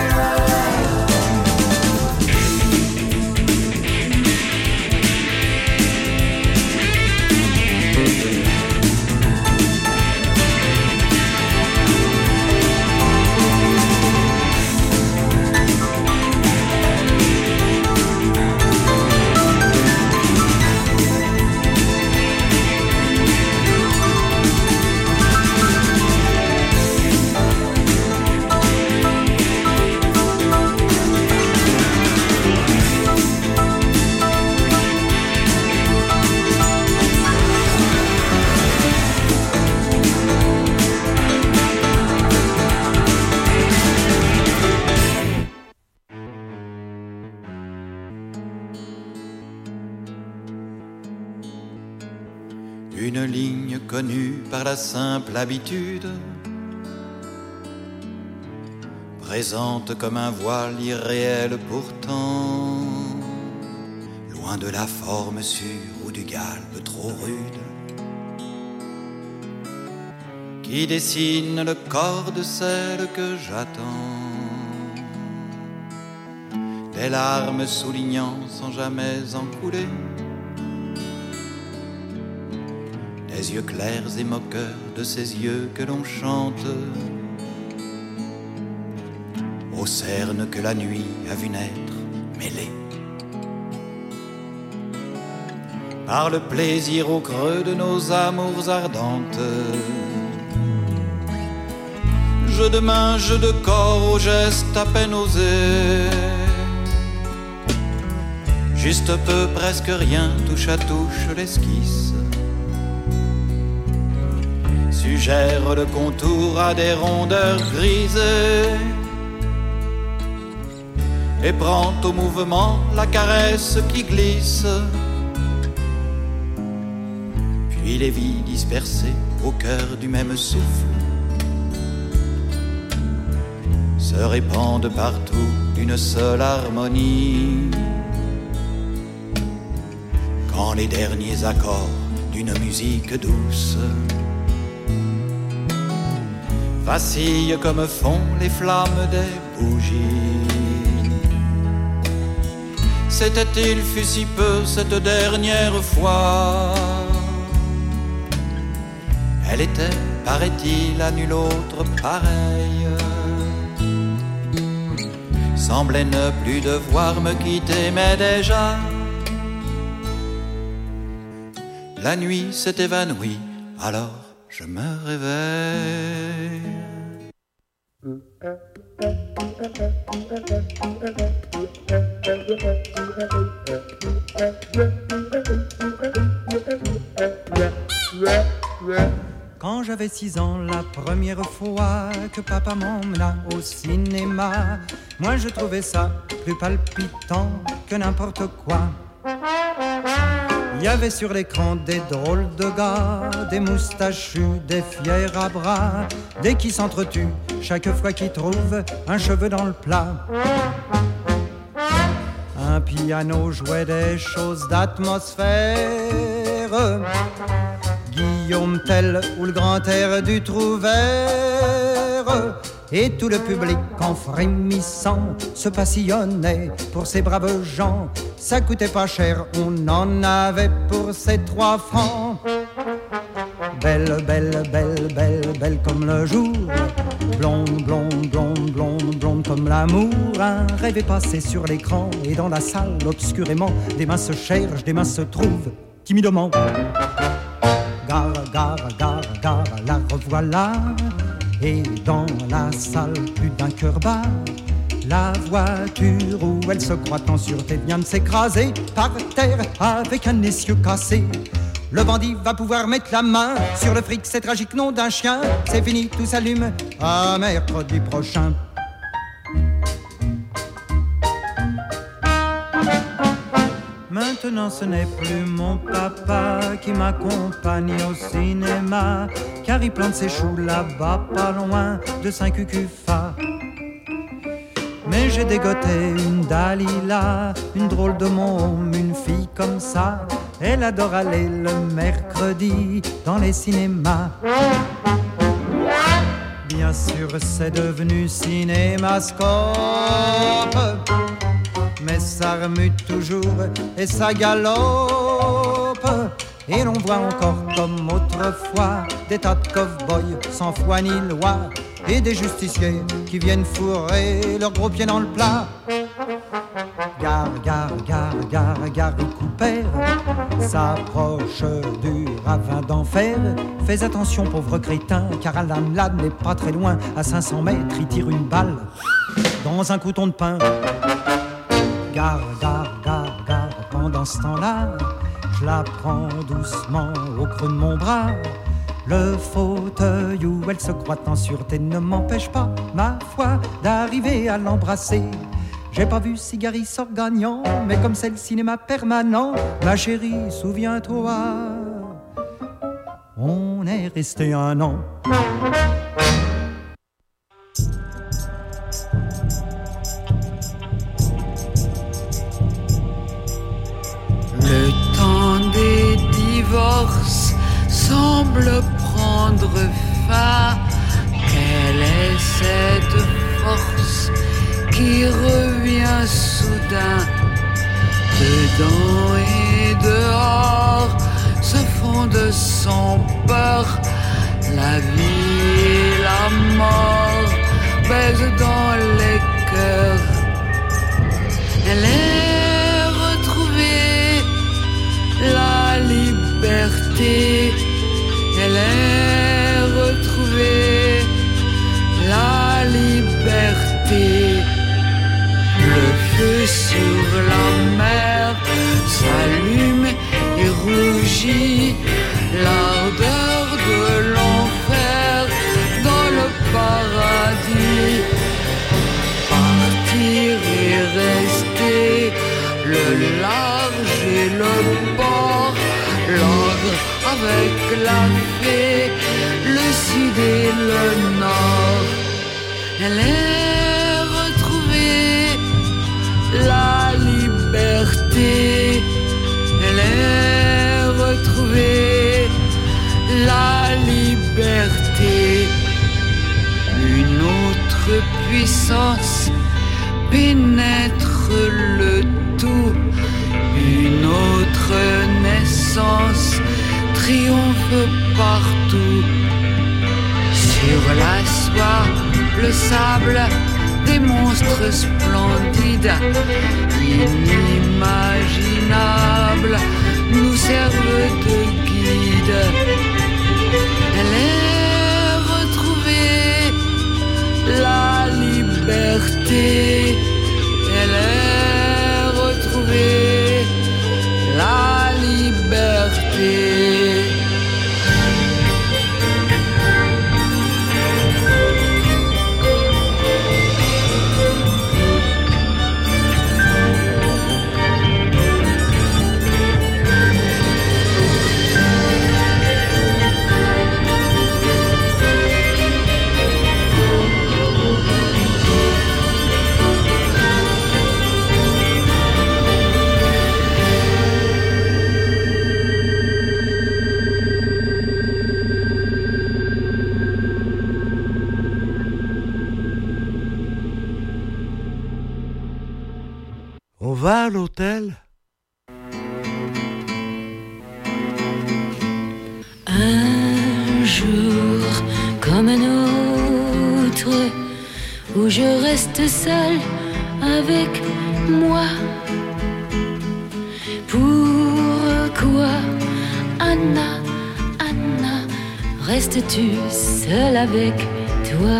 Une ligne connue par la simple habitude, présente comme un voile irréel pourtant, loin de la forme sûre ou du galbe trop rude, qui dessine le corps de celle que j'attends, des larmes soulignant sans jamais en couler, les yeux clairs et moqueurs de ces yeux que l'on chante, aux cernes que la nuit a vu naître mêlées, par le plaisir au creux de nos amours ardentes, jeu de main, jeu de corps, aux gestes à peine osés, juste peu, presque rien, touche à touche l'esquisse, suggère le contour à des rondeurs grisées et prend au mouvement la caresse qui glisse. Puis les vies dispersées au cœur du même souffle se répandent partout d'une seule harmonie, quand les derniers accords d'une musique douce vacillent comme font les flammes des bougies. C'était-il fut si peu cette dernière fois, elle était, paraît-il, à nul autre pareille, semblait ne plus devoir me quitter, mais déjà la nuit s'est évanouie, alors je me réveille. Quand j'avais six ans, la première fois que papa m'emmena au cinéma, moi je trouvais ça plus palpitant que n'importe quoi. Il y avait sur l'écran des drôles de gars, des moustachus, des fiers à bras, des qui s'entretuent chaque fois qu'ils trouvent un cheveu dans le plat. Un piano jouait des choses d'atmosphère, Guillaume Tell ou le grand air du Trouvère, et tout le public en frémissant se passillonnait pour ces braves gens. Ça coûtait pas cher, on en avait pour ces trois francs. Belle, belle, belle, belle, belle comme le jour, blonde, blonde, blonde, blonde, blonde comme l'amour. Un rêve est passé sur l'écran et dans la salle, obscurément, des mains se cherchent, des mains se trouvent, timidement. Gare, gare, gare, gare, la revoilà. Et dans la salle, plus d'un cœur bat. La voiture où elle se croit en sûreté vient de s'écraser par terre avec un essieu cassé. Le bandit va pouvoir mettre la main sur le fric, c'est tragique, nom d'un chien. C'est fini, tout s'allume à mercredi prochain. Maintenant ce n'est plus mon papa qui m'accompagne au cinéma, car il plante ses choux là-bas pas loin de Saint-Cucufa. Mais j'ai dégoté une Dalila, une drôle de môme, une fille comme ça. Elle adore aller le mercredi dans les cinémas. Bien sûr c'est devenu cinémascope, mais ça remue toujours et ça galope. Et l'on voit encore comme autrefois des tas de cow-boys sans foi ni loi, et des justiciers qui viennent fourrer leurs gros pieds dans le plat. Gare, gare, gare, gare, Gary Cooper s'approche du ravin d'enfer. Fais attention pauvre crétin, car Alan Ladd n'est pas très loin. À cinq cents mètres, il tire une balle dans un couton de pain. Gare, gare, gare, gare, pendant ce temps-là, je la prends doucement au creux de mon bras. Le fauteuil où elle se croit en sûreté ne m'empêche pas, ma foi, d'arriver à l'embrasser. J'ai pas vu si Gary sort gagnant, mais comme c'est le cinéma permanent, ma chérie, souviens-toi, on est resté un an. Le temps des divorces semble prendre fin. Quelle est cette force qui revient soudain? Dedans et dehors se fondent sans peur. La vie et la mort baisent dans les cœurs. Elle est retrouvée, la liberté. Elle est retrouvée, la liberté. Le feu sur la mer s'allume et rougit. L'ardeur de l'enfer dans le paradis. Partir et rester, le large et le port, l'ordre avec la fée, le sud et le nord. Elle est retrouvée, la liberté. Elle est retrouvée, la liberté. Une autre puissance pénètre le tout. Une autre naissance triomphe partout. Sur la soie, le sable, des monstres splendides, inimaginables, nous servent de guide. Elle est retrouvée, la liberté. Elle est retrouvée, la liberté. On va à l'hôtel? Un jour comme un autre, où je reste seule avec moi. Pourquoi, Anna, Anna, restes-tu seule avec toi.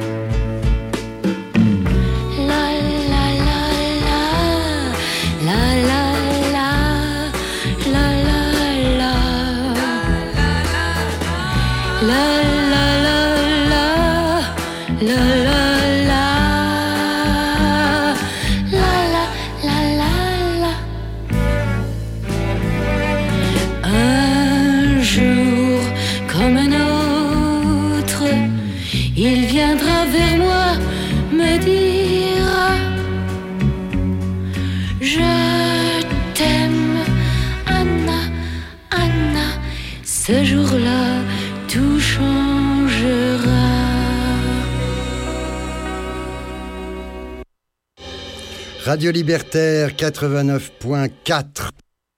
La la la la, la la la, la la la, la la la la, la la la, la la la la. Un jour comme un autre, il viendra vers moi, me dira je t'aime, Anna, Anna. Ce jour-là, tout changera. Radio Libertaire quatre-vingt-neuf point quatre.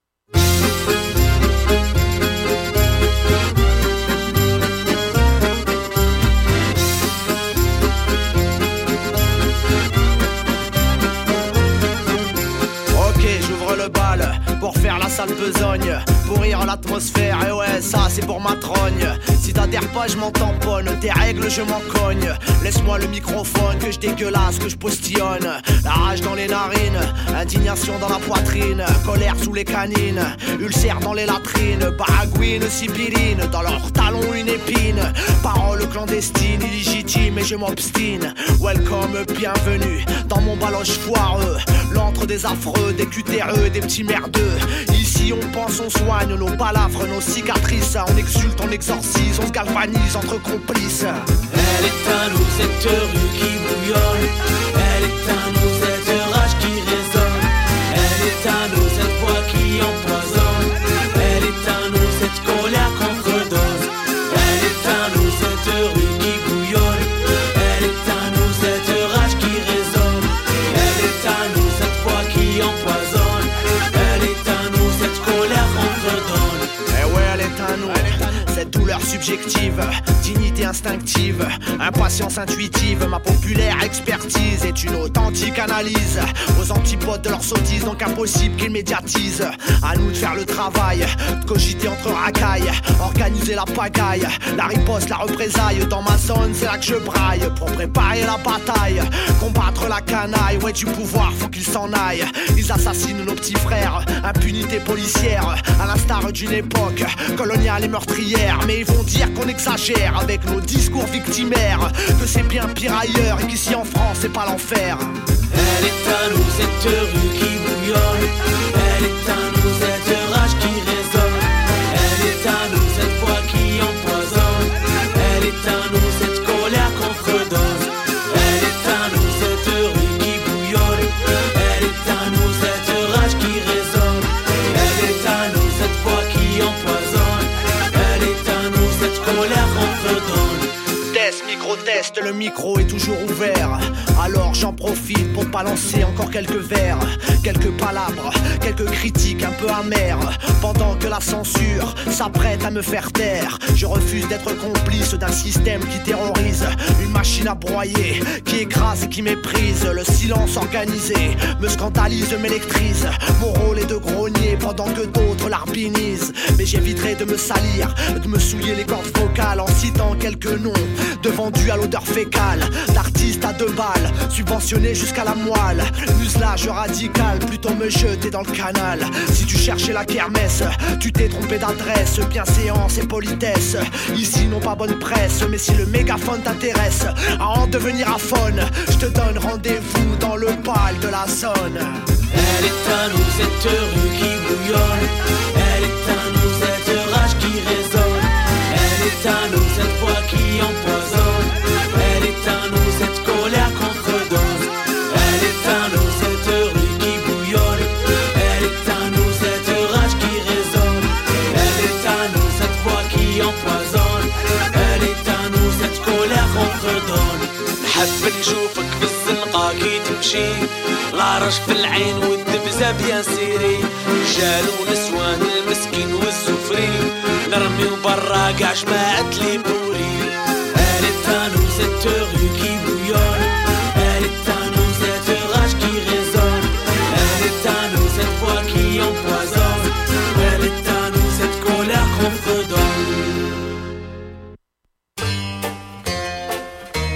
Pour faire la sale besogne, pourrir l'atmosphère, et ouais, ça c'est pour ma trogne. Si t'adhères pas, je m'en tamponne, tes règles, je m'en cogne. Laisse-moi le microphone, que je dégueulasse, que je postillonne. La rage dans les narines, indignation dans la poitrine, colère sous les canines, ulcère dans les latrines, baragouine, sibylline, dans leurs talons une épine. Parole clandestine, illégitime, et je m'obstine. Welcome, bienvenue dans mon baloche foireux, l'antre des affreux, des cutéreux, des petits merdeux. Ici on pense, on soigne nos balafres, nos cicatrices. On exulte, on exorcise, on se galvanise entre complices. Elle est à nous cette rue qui bouillonne, elle est à nous cette rage qui résonne, elle est à nous cette voix qui empoisonne, elle est à nous cette colère qu'on redonne, elle est à nous cette rue qui bouillonne, elle est à nous cette rage qui résonne, elle est à nous cette voix qui empoisonne, elle est à nous cette colère qu'on redonne. Eh ouais, elle est à nous, cette douleur subjective, dignité instinctive, impatience intuitive. Ma populaire expertise est une authentique analyse aux antipodes de leur sottise, donc impossible qu'ils médiatisent. À nous de faire le travail, de cogiter entre racailles, organiser la pagaille, la riposte, la représaille. Dans ma zone, c'est là que je braille pour préparer la bataille, combattre la canaille. Ouais, du pouvoir, faut qu'ils s'en aillent. Ils assassinent nos petits frères, impunité policière, à l'instar d'une époque coloniale et meurtrière. Mais ils vont dire qu'on exagère avec nos discours victimaires, que c'est bien pire ailleurs et qu'ici en France c'est pas l'enfer. Elle est à nous cette rue qui bouillonne, elle est à nous cette rage qui résonne, elle est à nous cette voix qui empoisonne, elle est à nous cette colère qu'on redonne, elle est à nous cette rue qui bouillonne, elle est à nous cette rage qui résonne, elle est à nous cette voix qui empoisonne, elle est à nous cette colère qu'on redonne. Test, micro-test, le micro est toujours ouvert. Alors j'en profite pour balancer encore quelques vers, quelques palabres, quelques critiques un peu amères. Pendant que la censure s'apprête à me faire taire, je refuse d'être complice d'un système qui terrorise. Une machine à broyer, qui écrase et qui méprise. Le silence organisé me scandalise, m'électrise. Mon rôle est de grogner pendant que d'autres l'arbinisent. Mais j'éviterai de me salir, de me souiller les cordes vocales en citant quelques noms de vendus à l'odeur fécale, d'artistes à deux balles, subventionnés jusqu'à la moelle. Muselage radical, plutôt me jeter dans le canal. Si tu cherchais la kermesse, tu t'es trompé d'adresse. Bienséance et politesse, ici non pas bonne presse. Mais si le mégaphone t'intéresse à en devenir aphone, je te donne rendez-vous dans le bal de la zone. Elle est à nous cette rue qui bouillonne, elle est à nous cette rage qui résonne, elle est à nous cette voix qui empoisonne, elle est à nous cette colère qu'on redonne, elle est à nous cette rue qui bouillonne, elle est à nous cette rage qui résonne, elle est à nous cette voix qui empoisonne, elle est à nous cette colère qu'on redonne. نحب نشوفك في الزنقة كي تمشي، العرش في العين والدبزة بيان سيري، رجال ونسوان المسكين والسفري، نرميو برا كاع جماعة لي بوري. Elle est à nous cette rue qui bouillonne, elle est à nous cette rage qui résonne, elle est à nous cette voix qui empoisonne, elle est à nous. 'Cause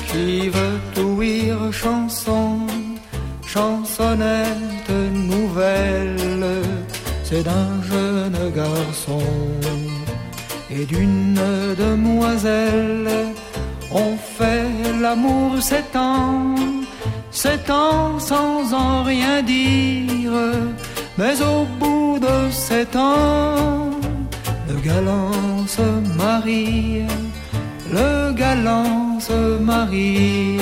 qui veut ouïr chanson, chansonnette nouvelle, c'est d'un jeune garçon et d'une demoiselle. On fait l'amour sept ans, sept ans sans en rien dire, mais au bout de sept ans, le galant se marie, le galant se marie.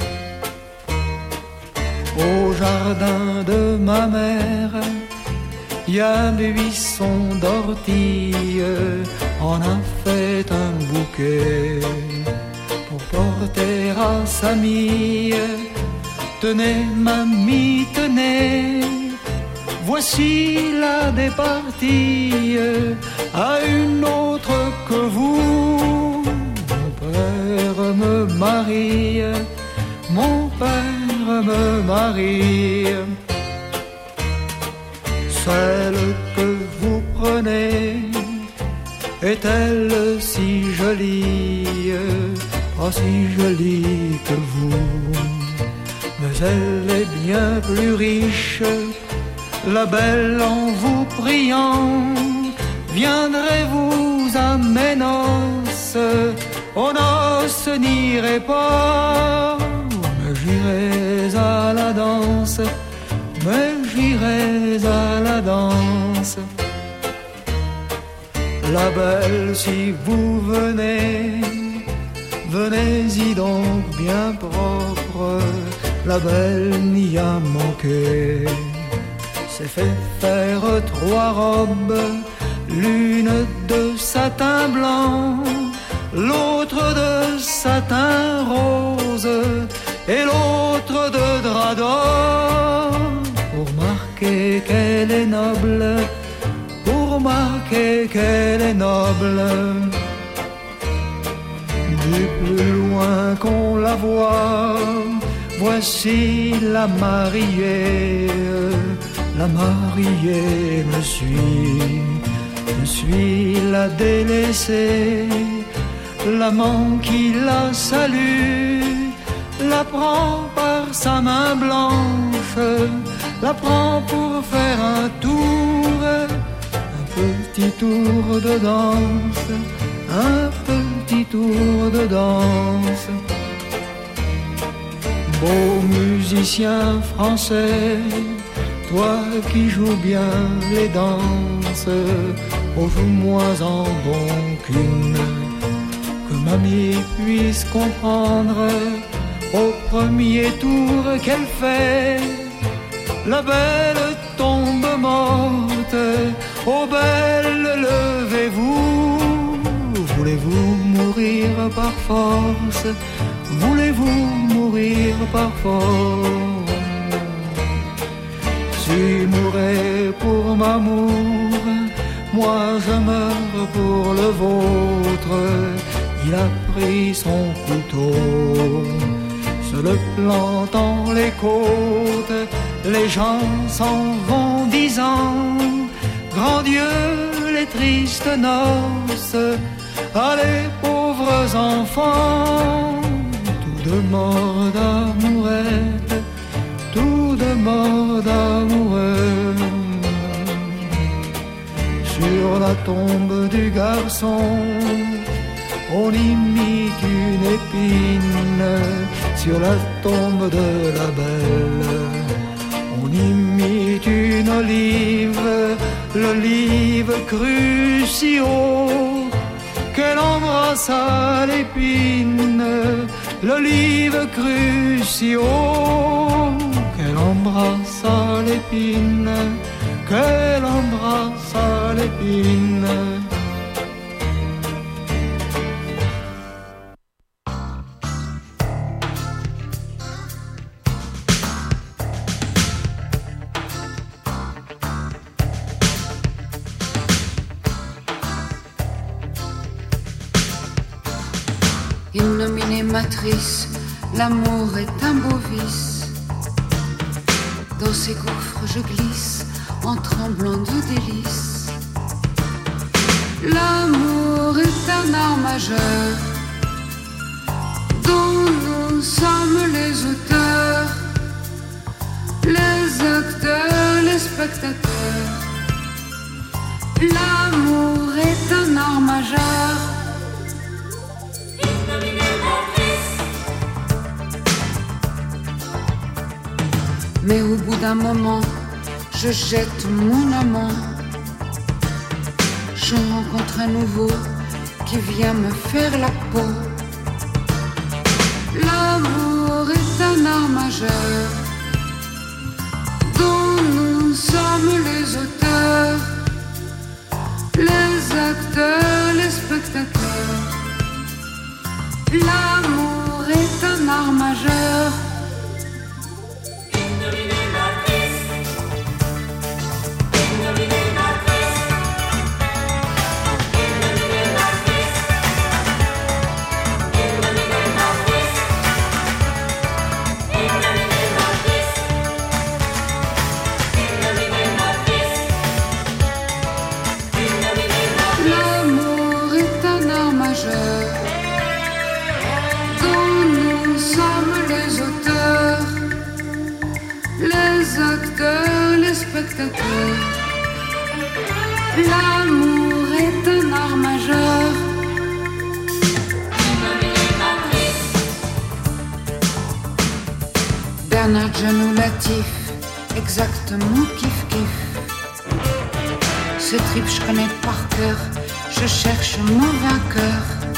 Au jardin de ma mère, y a des buissons d'orties, on a fait un bouquet pour porter à sa mie. Tenez, mamie, tenez, voici la départie à une autre que vous. Mon père me marie, mon père me marie. Celle que vous prenez est-elle si jolie, pas si jolie que vous, mais elle est bien plus riche. La belle en vous priant, viendrez-vous à mes noces? Aux noces n'irai pas, mais j'irai à la danse, mais j'irai à la danse. La belle, si vous venez, venez-y donc bien propre, la belle n'y a manqué. C'est fait faire trois robes, l'une de satin blanc, l'autre de satin rose et l'autre de drap d'or, pour marquer qu'elle est noble, pour marquer qu'elle est noble. Du plus loin qu'on la voit, voici la mariée. La mariée me suit, me suit la délaissée. L'amant qui la salue, la prend par sa main blanche, la prend pour faire un tour, un petit tour de danse, un petit tour de danse. Beau musicien français, toi qui joues bien les danses, oh joue-moi en bon qu'une, que mamie puisse comprendre au premier tour qu'elle fait. La belle tombe morte, oh belle levez-vous. Voulez-vous mourir par force? Voulez-vous mourir par force? Tu mourrais pour m'amour, moi je meurs pour le vôtre. Il a pris son couteau, se le plantant les côtes. Les gens s'en vont disant, grand Dieu, les tristes noces, à les pauvres enfants, tout de mort d'amourette, tout de mort d'amoureux. Sur la tombe du garçon, on y mit une épine. Sur la tombe de la belle, on y mit une olive. L'olive crue si haut qu'elle embrassa l'épine. L'olive crue si haut qu'elle embrassa l'épine, qu'elle embrassa l'épine. Innominée matrice, l'amour est un beau vice. Dans ces gouffres je glisse en tremblant de délices. L'amour est un art majeur dont nous spectateurs. L'amour est un art majeur. Mais au bout d'un moment, je jette mon amant. Je rencontre un nouveau qui vient me faire la peau. L'amour est un art majeur dont nous sommes les auteurs, les acteurs, les spectateurs. L'amour est un art majeur. L'amour est un art majeur. Bernard Janou Latif, exactement kiff kiff. Ce trip je connais par cœur, je cherche mon vainqueur.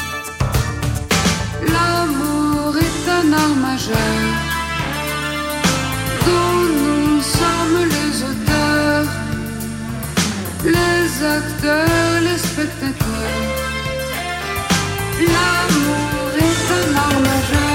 L'amour est un art majeur dont nous sommes les auteurs, les acteurs, les spectateurs. L'amour est un art majeur.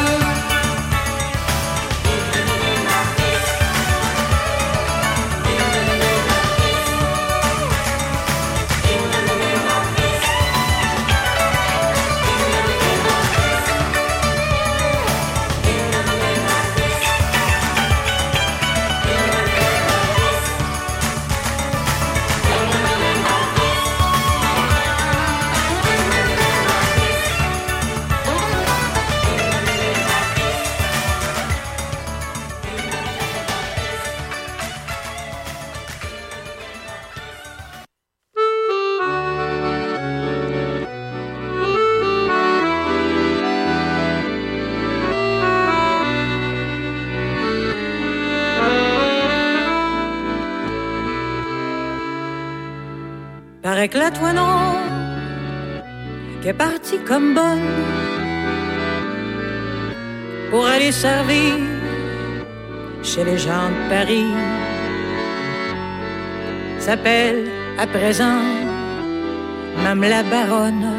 Paraît que la Toinon qui est partie comme bonne pour aller servir chez les gens de Paris s'appelle à présent même la baronne.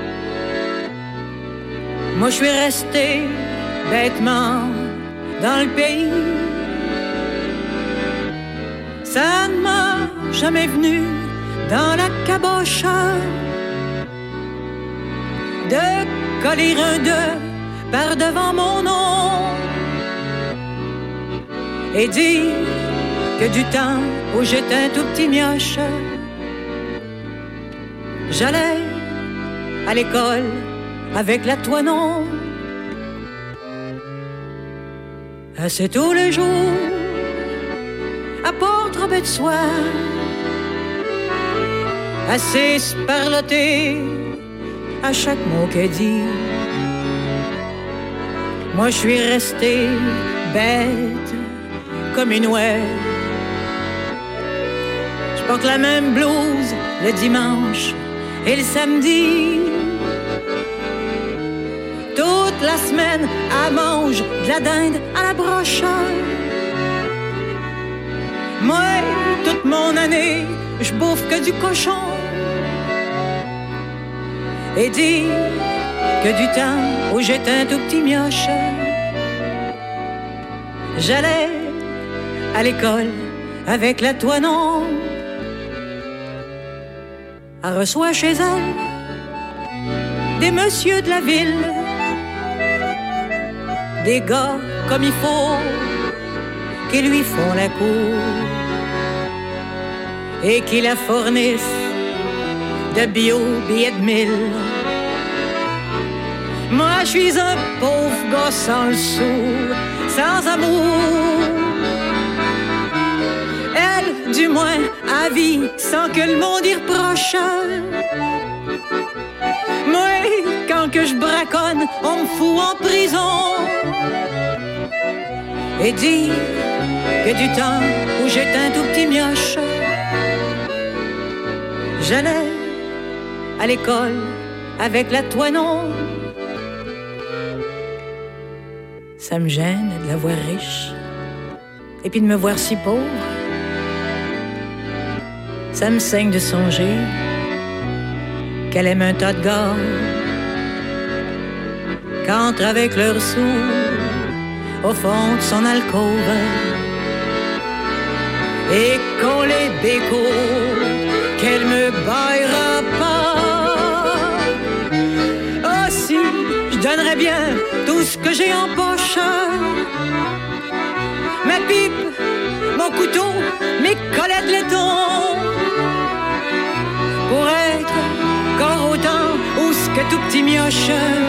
Moi je suis resté bêtement dans le pays. Ça ne m'a jamais venu dans la caboche de coller un deux par devant mon nom et dire que du temps où j'étais un tout petit mioche, j'allais à l'école avec la Toinon. C'est tous les jours à Port-Robert de soir, assez sparloté à chaque mot qu'elle dit. Moi je suis resté bête comme une ouelle. Je porte la même blouse le dimanche et le samedi. Toute la semaine elle mange de la dinde à la broche. Moi toute mon année je bouffe que du cochon. Et dire que du temps où j'étais un tout petit mioche, j'allais à l'école avec la Toinon. Elle reçoit chez elle des messieurs de la ville, des gars comme il faut qui lui font la cour et qui la fournissent de bio billets de mille. Moi je suis un pauvre gars sans le sou, sans amour. Elle du moi à vie sans que le monde y reproche. Moi, quand que je braconne, on me fout en prison. Et dire que du temps où j'étais un tout petit mioche, j'allais à l'école avec la Toinon. Ça me gêne de la voir riche et puis de me voir si pauvre. Ça me saigne de songer qu'elle aime un tas de gars qu'entre avec leurs sous au fond de son alcôve et qu'on les bécots qu'elle me baillera pas. Oh si, je donnerais bien tout ce que j'ai en poche, ma pipe, mon couteau, mes collets de laiton, pour être encore autant ousse que tout petit mioche.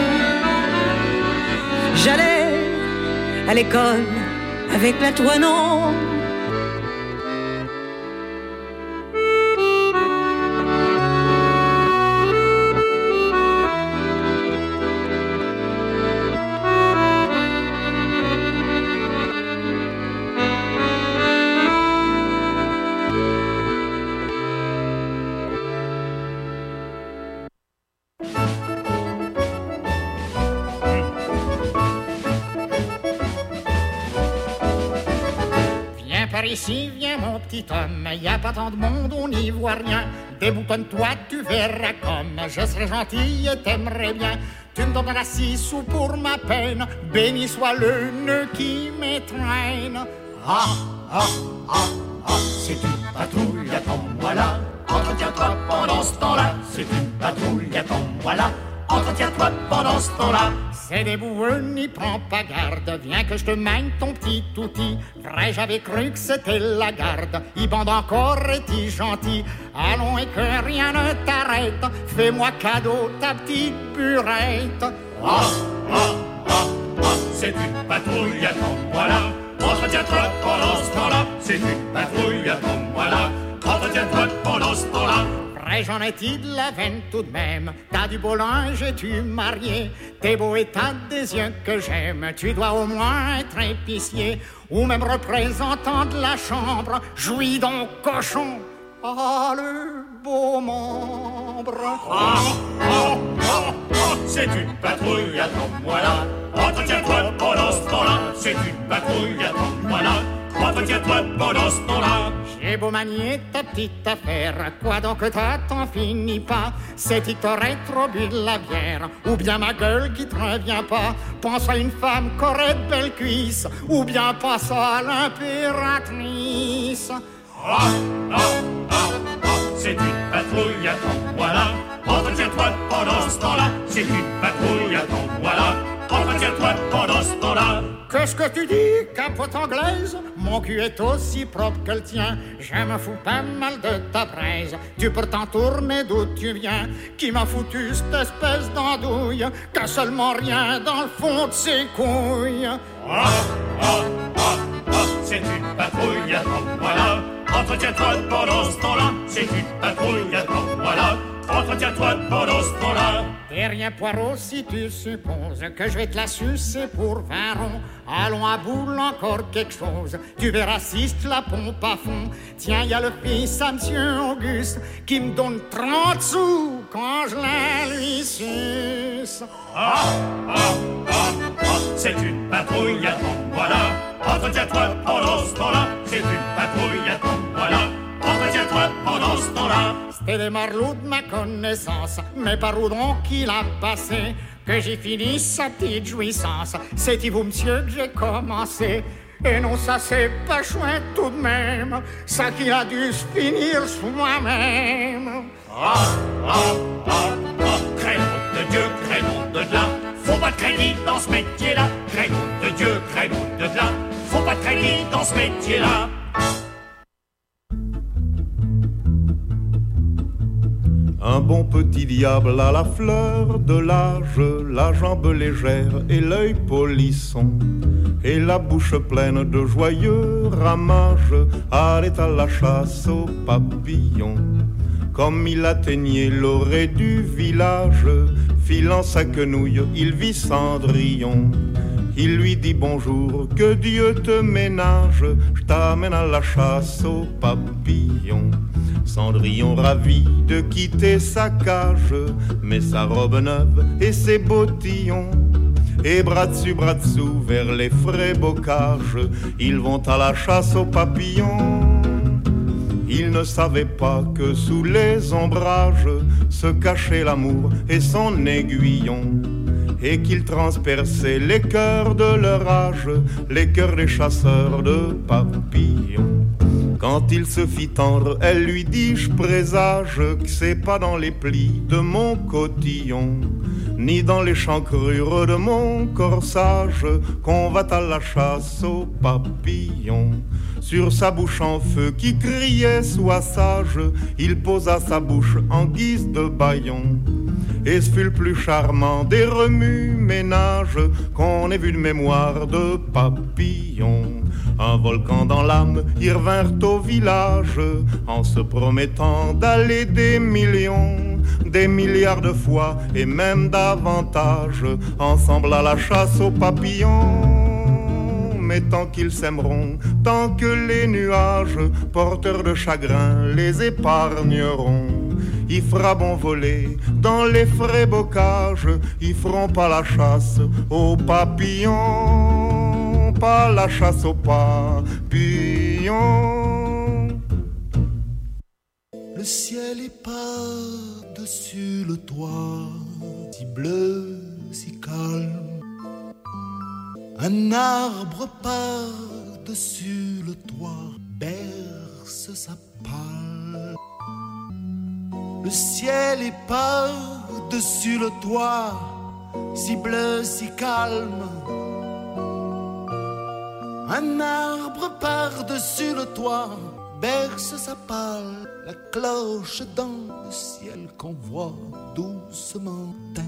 J'allais à l'école avec la Toinon. Ici, viens mon petit homme, y a pas tant de monde, on n'y voit rien. Déboutonne-toi, tu verras comme je serai gentil et t'aimerais bien. Tu me donneras six sous pour ma peine, béni soit le nœud qui m'étreint. Ah, ah, ah, ah, c'est une patrouille, attends-moi là. Entretiens-toi pendant ce temps-là, c'est une patrouille, attends-moi là. Entretiens-toi pendant ce temps-là. C'est des boueux, n'y prends pas garde. Viens que je te mène ton petit outil. Vrai, j'avais cru que c'était la garde. Il bande encore et t'y gentil. Allons et que rien ne t'arrête. Fais-moi cadeau ta petite burette. Ah, ah, ah, ah, c'est une patrouille, attends-moi là. Entretiens-toi pendant ce temps-là. C'est une patrouille, attends-moi là. Entretiens-toi pendant ce temps-là. Vrai, j'en ai-tu de la veine tout de même. T'as du beau linge et tu marié. T'es beau et t'as des yeux que j'aime. Tu dois au moins être épicier ou même représentant de la chambre. Jouis donc, cochon. Ah, le beau membre. Ah, ah, ah, ah, c'est une patrouille, attends-moi là. Entretiens-toi pendant ce temps-là. C'est une patrouille, attends-moi là. Entretiens-toi pendant ce temps-là. J'ai beau manier ta petite affaire, quoi donc t'as t'en finis pas. C'est-il que t'aurais trop bu de la bière, ou bien ma gueule qui te revient pas. Pense à une femme qu'aurait de belles cuisses, ou bien passe à l'impératrice. Ah, ah, ah, ah, c'est une patrouille, attends-moi là. Entretiens-toi pendant ce temps-là. C'est une patrouille, attends-moi là. Entretiens-toi pendant ce temps-là. Qu'est-ce que tu dis, capote anglaise? Mon cul est aussi propre que le tien. Je me fous pas mal de ta braise. Tu peux t'en tourner d'où tu viens. Qui m'a foutu cette espèce d'andouille, qu'a seulement rien dans le fond de ses couilles. Ah, ah, ah, ah, c'est une patrouille, attends-moi là. Entretiens-toi pendant ce temps-là. C'est une patrouille, attends-moi là. Entretiens-toi pendant ce temps-là. T'es rien poireau si tu supposes que je vais te la sucer pour vingt ronds. Allons à boule encore quelque chose. Tu verras si je la pompe à fond. Tiens, y a le fils à monsieur Auguste qui me donne trente sous quand je la lui suce. Ah, ah, ah, ah, c'est une patrouille, attends-moi là. Entretiens-toi pendant ce temps-là. C'est une patrouille, attends-moi là. Entretiens-toi pendant ce temps-là. C'était des marlots de ma connaissance, mais par où donc il a passé que j'ai fini sa petite jouissance. C'est-y vous, monsieur, que j'ai commencé. Et non, ça c'est pas chouette tout de même, ça qu'il a dû se finir soi-même. Ah, ah, ah, ah, crénom de Dieu, crénom de là. Faut pas de crédit dans ce métier-là. Crénom de Dieu, crénom de là. Faut pas de crédit dans ce métier-là. Un bon petit petit diable à la fleur de l'âge, la jambe légère et l'œil polisson, et la bouche pleine de joyeux ramages, allait à la chasse aux papillons. Comme il atteignait l'orée du village, filant sa quenouille, il vit Cendrillon. Il lui dit bonjour, que Dieu te ménage, je t'amène à la chasse aux papillons. Cendrillon ravi de quitter sa cage, met sa robe neuve et ses bottillons. Et bras dessus, bras dessous, vers les frais bocages, ils vont à la chasse aux papillons. Ils ne savaient pas que sous les ombrages se cachait l'amour et son aiguillon, et qu'il transperçait les cœurs de leur âge, les cœurs des chasseurs de papillons. Quand il se fit tendre, elle lui dit, je présage que c'est pas dans les plis de mon cotillon, ni dans les chancrures de mon corsage, qu'on va à la chasse aux papillons. Sur sa bouche en feu qui criait sois sage, il posa sa bouche en guise de bâillon. Et ce fut le plus charmant des remue-ménages qu'on ait vu de mémoire de papillon. Un volcan dans l'âme, ils revinrent au village en se promettant d'aller des millions, des milliards de fois et même davantage, ensemble à la chasse aux papillons. Mais tant qu'ils s'aimeront, tant que les nuages, porteurs de chagrin, les épargneront, il fera bon voler dans les frais bocages, ils feront pas la chasse aux papillons, pas la chasse aux papillons. Le ciel est par-dessus le toit, si bleu, si calme. Un arbre par-dessus le toit berce sa pâle. Le ciel est par-dessus le toit, si bleu, si calme. Un arbre par-dessus le toit berce sa pâle. La cloche dans le ciel qu'on voit doucement teinte.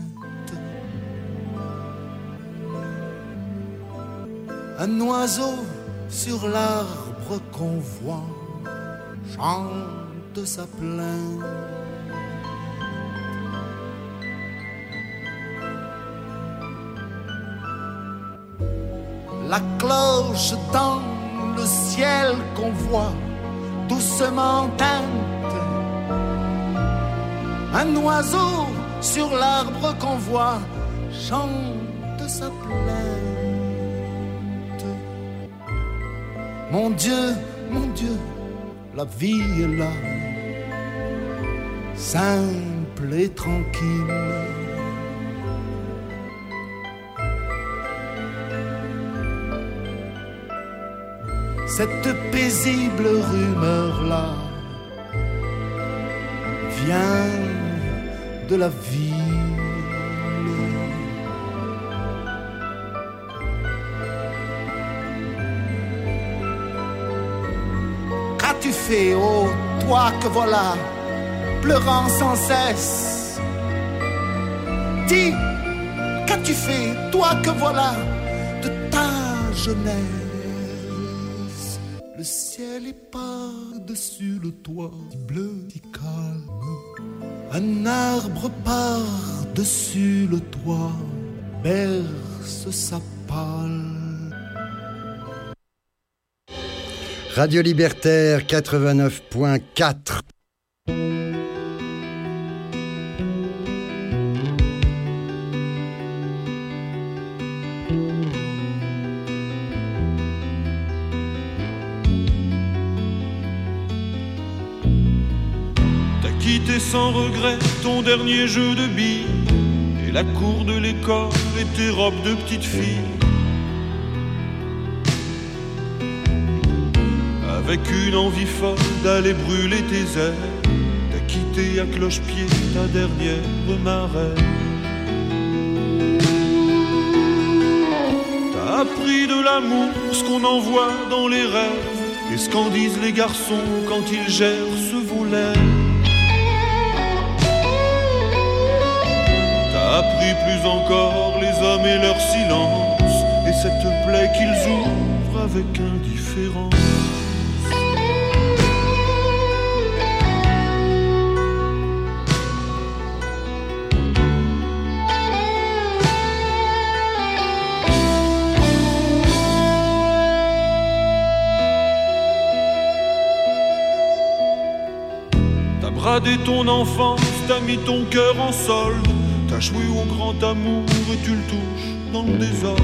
Un oiseau sur l'arbre qu'on voit chante sa plainte. La cloche dans le ciel qu'on voit doucement teinte. Un oiseau sur l'arbre qu'on voit chante sa plainte. Mon Dieu, mon Dieu, la vie est là, simple et tranquille. Cette paisible rumeur-là vient de la ville. Qu'as-tu fait, ô toi que voilà, pleurant sans cesse? Dis, qu'as-tu fait, toi que voilà, de ta jeunesse? Le ciel est par-dessus le toit, si bleu, si calme. Un arbre par-dessus le toit berce sa pâle. Radio Libertaire quatre-vingt-neuf point quatre. Sans regret ton dernier jeu de billes et la cour de l'école et tes robes de petite fille. Avec une envie folle d'aller brûler tes ailes, t'as quitté à cloche-pied ta dernière marraine. T'as appris de l'amour ce qu'on en voit dans les rêves et ce qu'en disent les garçons quand ils gèrent ce volet. appris plus encore les hommes et leur silence, et cette plaie qu'ils ouvrent avec indifférence. Bradé ton enfance, t'as mis ton cœur en solde, t'as joué au grand amour et tu le touches dans le désordre.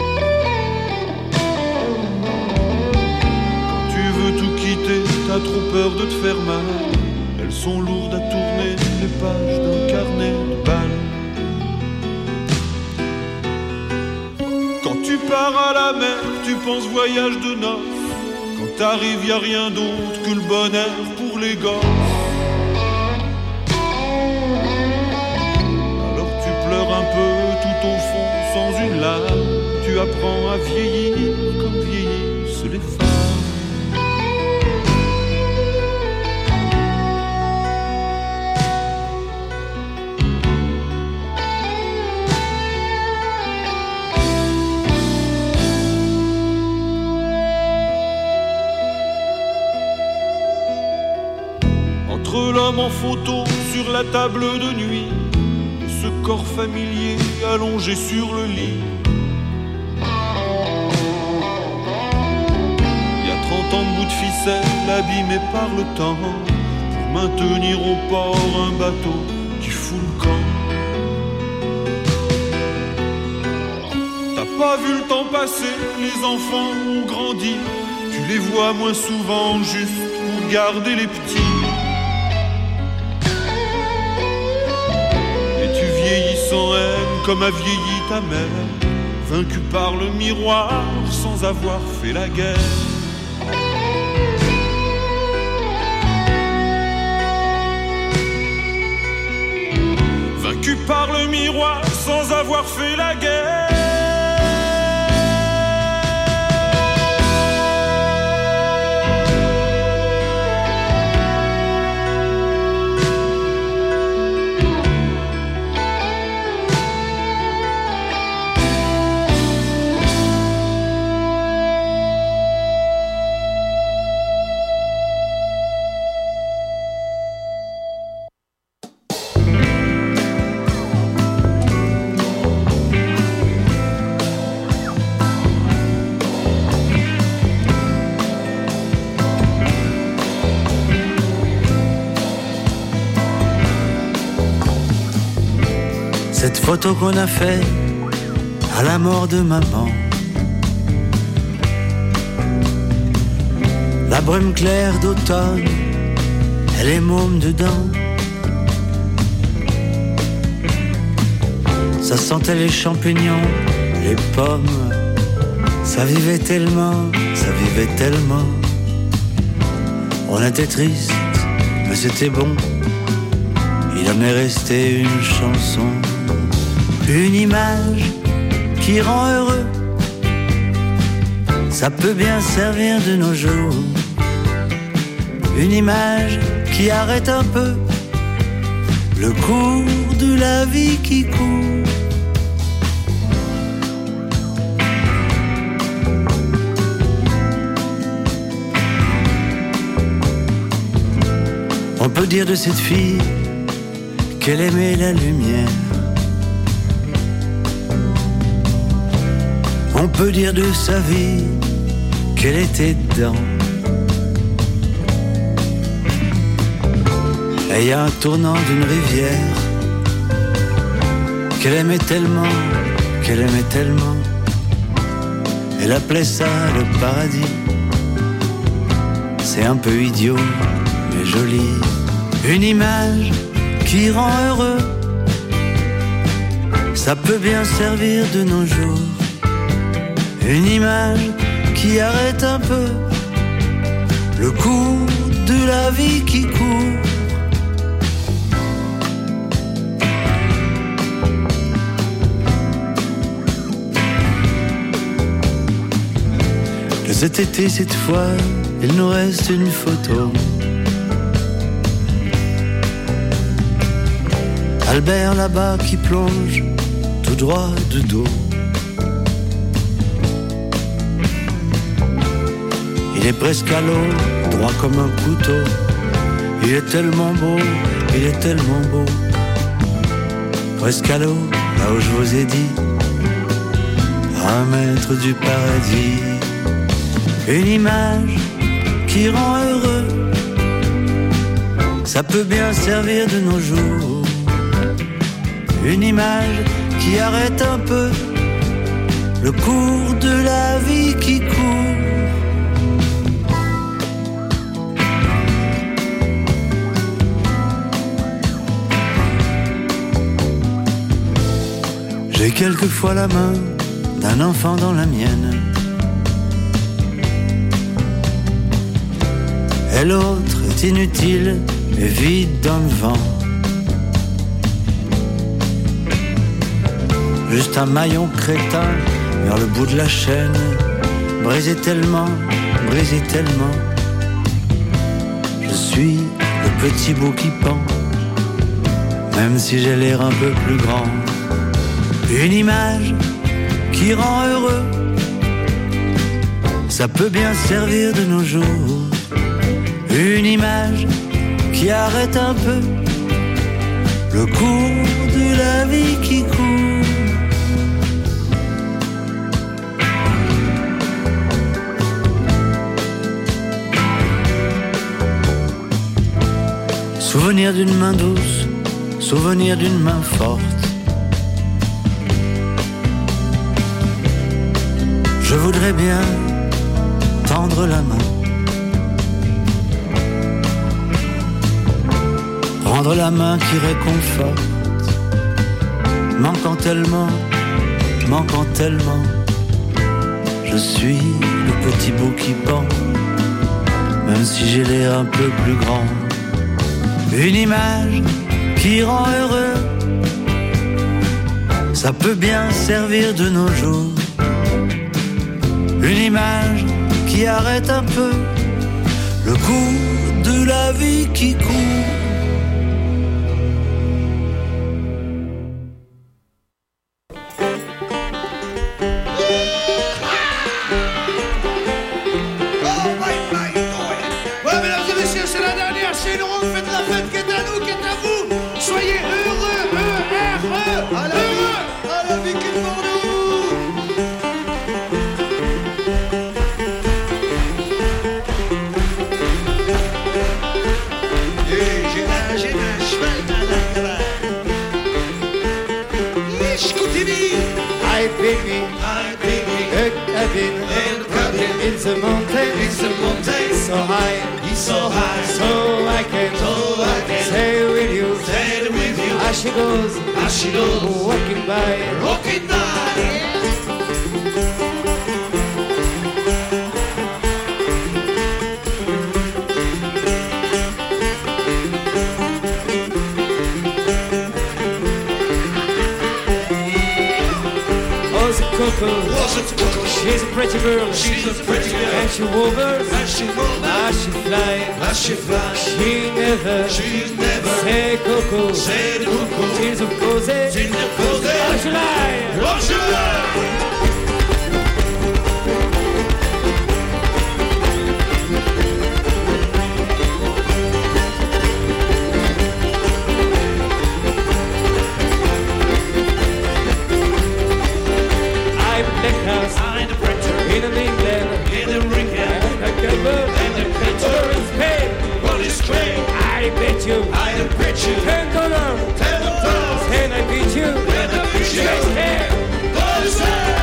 Quand tu veux tout quitter, t'as trop peur de te faire mal. Elles sont lourdes à tourner, les pages d'un carnet de balles. Quand tu pars à la mer, tu penses voyage de noces. Quand t'arrives, y a rien d'autre que le bonheur pour les gosses. Un peu tout au fond sans une larme, tu apprends à vieillir comme vieillissent les femmes. Entre l'homme en photo sur la table de nuit, ce corps familier allongé sur le lit. Il y a trente ans de bout de ficelle abîmé par le temps, pour maintenir au port un bateau qui fout le camp. T'as pas vu le temps passer, les enfants ont grandi, tu les vois moins souvent juste pour garder les petits. Vieillissant aime comme a vieilli ta mère, vaincu par le miroir sans avoir fait la guerre. Vaincu par le miroir sans avoir fait la guerre. Cette photo qu'on a fait à la mort de maman, la brume claire d'automne, elle est môme dedans. Ça sentait les champignons, les pommes, ça vivait tellement, ça vivait tellement. On était triste, mais c'était bon, il en est resté une chanson. Une image qui rend heureux, ça peut bien servir de nos jours. Une image qui arrête un peu le cours de la vie qui court. On peut dire de cette fille qu'elle aimait la lumière. On peut dire de sa vie qu'elle était dedans. Et il y a un tournant d'une rivière qu'elle aimait tellement, qu'elle aimait tellement. Elle appelait ça le paradis. C'est un peu idiot, mais joli. Une image qui rend heureux, ça peut bien servir de nos jours. Une image qui arrête un peu le cours de la vie qui court. De cet été, cette fois, il nous reste une photo Albert là-bas qui plonge tout droit de dos. Il est presque à l'eau, droit comme un couteau. Il est tellement beau, il est tellement beau. Presque à l'eau, là où je vous ai dit, un mètre du paradis. Une image qui rend heureux, ça peut bien servir de nos jours. Une image qui arrête un peu le cours de la vie qui court. J'ai quelquefois la main d'un enfant dans la mienne, et l'autre est inutile et vide dans le vent. Juste un maillon crétin vers le bout de la chaîne, brisé tellement, brisé tellement. Je suis le petit bout qui pend, même si j'ai l'air un peu plus grand. Une image qui rend heureux, ça peut bien servir de nos jours. Une image qui arrête un peu le cours de la vie qui court. Souvenir d'une main douce, souvenir d'une main forte. Je voudrais bien tendre la main, prendre la main qui réconforte, manquant tellement, manquant tellement. Je suis le petit bout qui pend, même si j'ai l'air un peu plus grand. Une image qui rend heureux, ça peut bien servir de nos jours. Une image qui arrête un peu le cours de la vie qui court. She goes, as she goes, walking by, walking by. Oh, the Coco, she's a pretty girl, she's a pretty girl, and she hovers, and she hovers, as she flies, as she flies. She never, she never say Coco, say the Coco. Tears of roses, tears of roses. Angela, Angela. In an England, in a ring, and a gunboat, and a painter in Spain. What is Spain? I bet you, I bet you, ten dollars, ten dollars, and I beat you, and I beat you. Just here, what is that?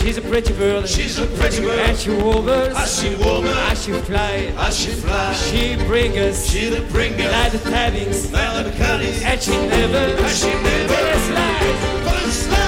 She's a pretty bird. She's a pretty bird. And she warbles. As she warbles. As she fly. As she fly. She brings us. She the bringer. Like the tidings. Like the caddies. And she never. And she never. But it's like. But it's like.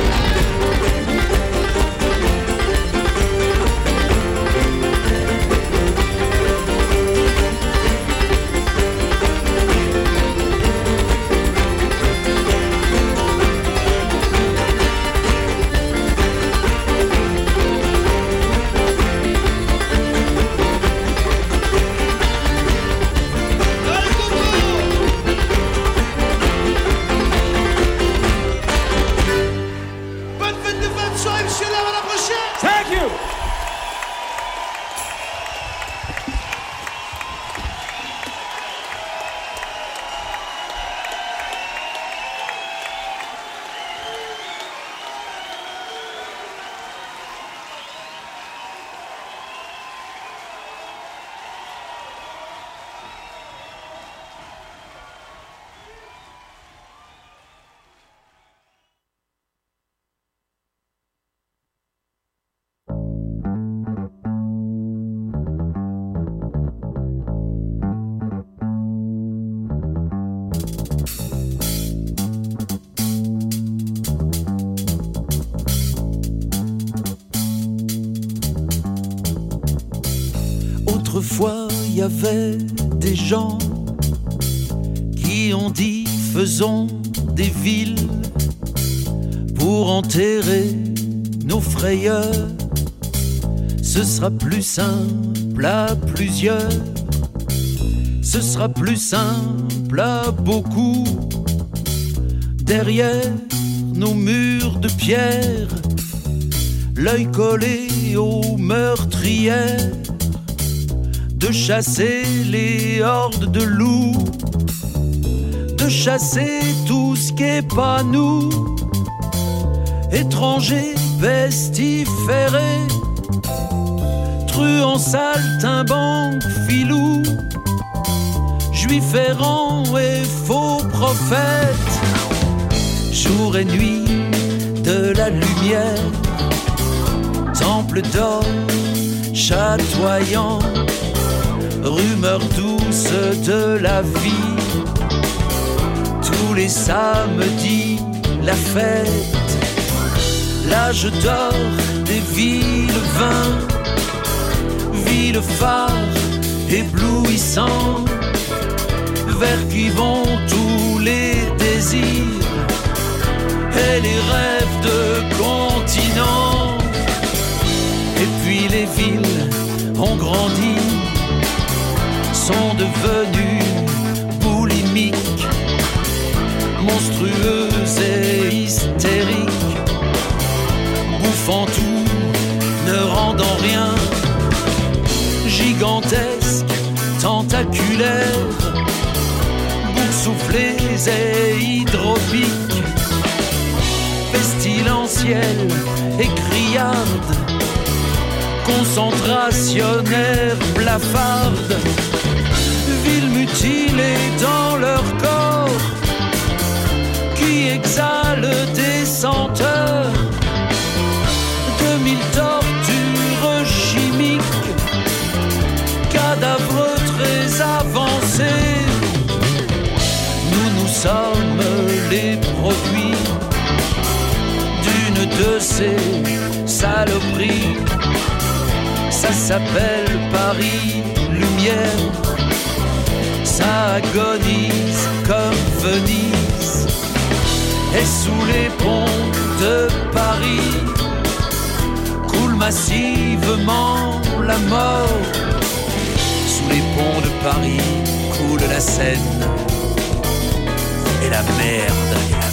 Autrefois, il y avait des gens qui ont dit faisons des villes pour enterrer nos frayeurs. Ce sera plus simple à plusieurs, ce sera plus simple à beaucoup. Derrière nos murs de pierre, l'œil collé aux meurtrières, de chasser les hordes de loups, de chasser tout ce qui est pas nous, étrangers pestiférés, truands, saltimbanques, filous, juifs errants et faux prophètes, jour et nuit de la lumière, temple d'or chatoyant, rumeur douce de la vie. Tous les samedis, la fête, l'âge d'or des villes vingt, villes phares éblouissants, vers qui vont tous les désirs et les rêves de continents. Et puis les villes ont grandi, sont devenues boulimiques, monstrueuses et hystériques, bouffant tout, ne rendant rien, gigantesques, tentaculaires, boursouflées et hydropiques, pestilentielles et criardes, concentrationnaires, blafardes, villes mutilées dans leur corps, qui exhalent des senteurs de mille tortures chimiques, cadavres très avancés. Nous, nous sommes les produits d'une de ces saloperies. Ça s'appelle Paris Lumière, ça agonise comme Venise. Et sous les ponts de Paris coule massivement la mort. Sous les ponts de Paris coule la Seine et la merde.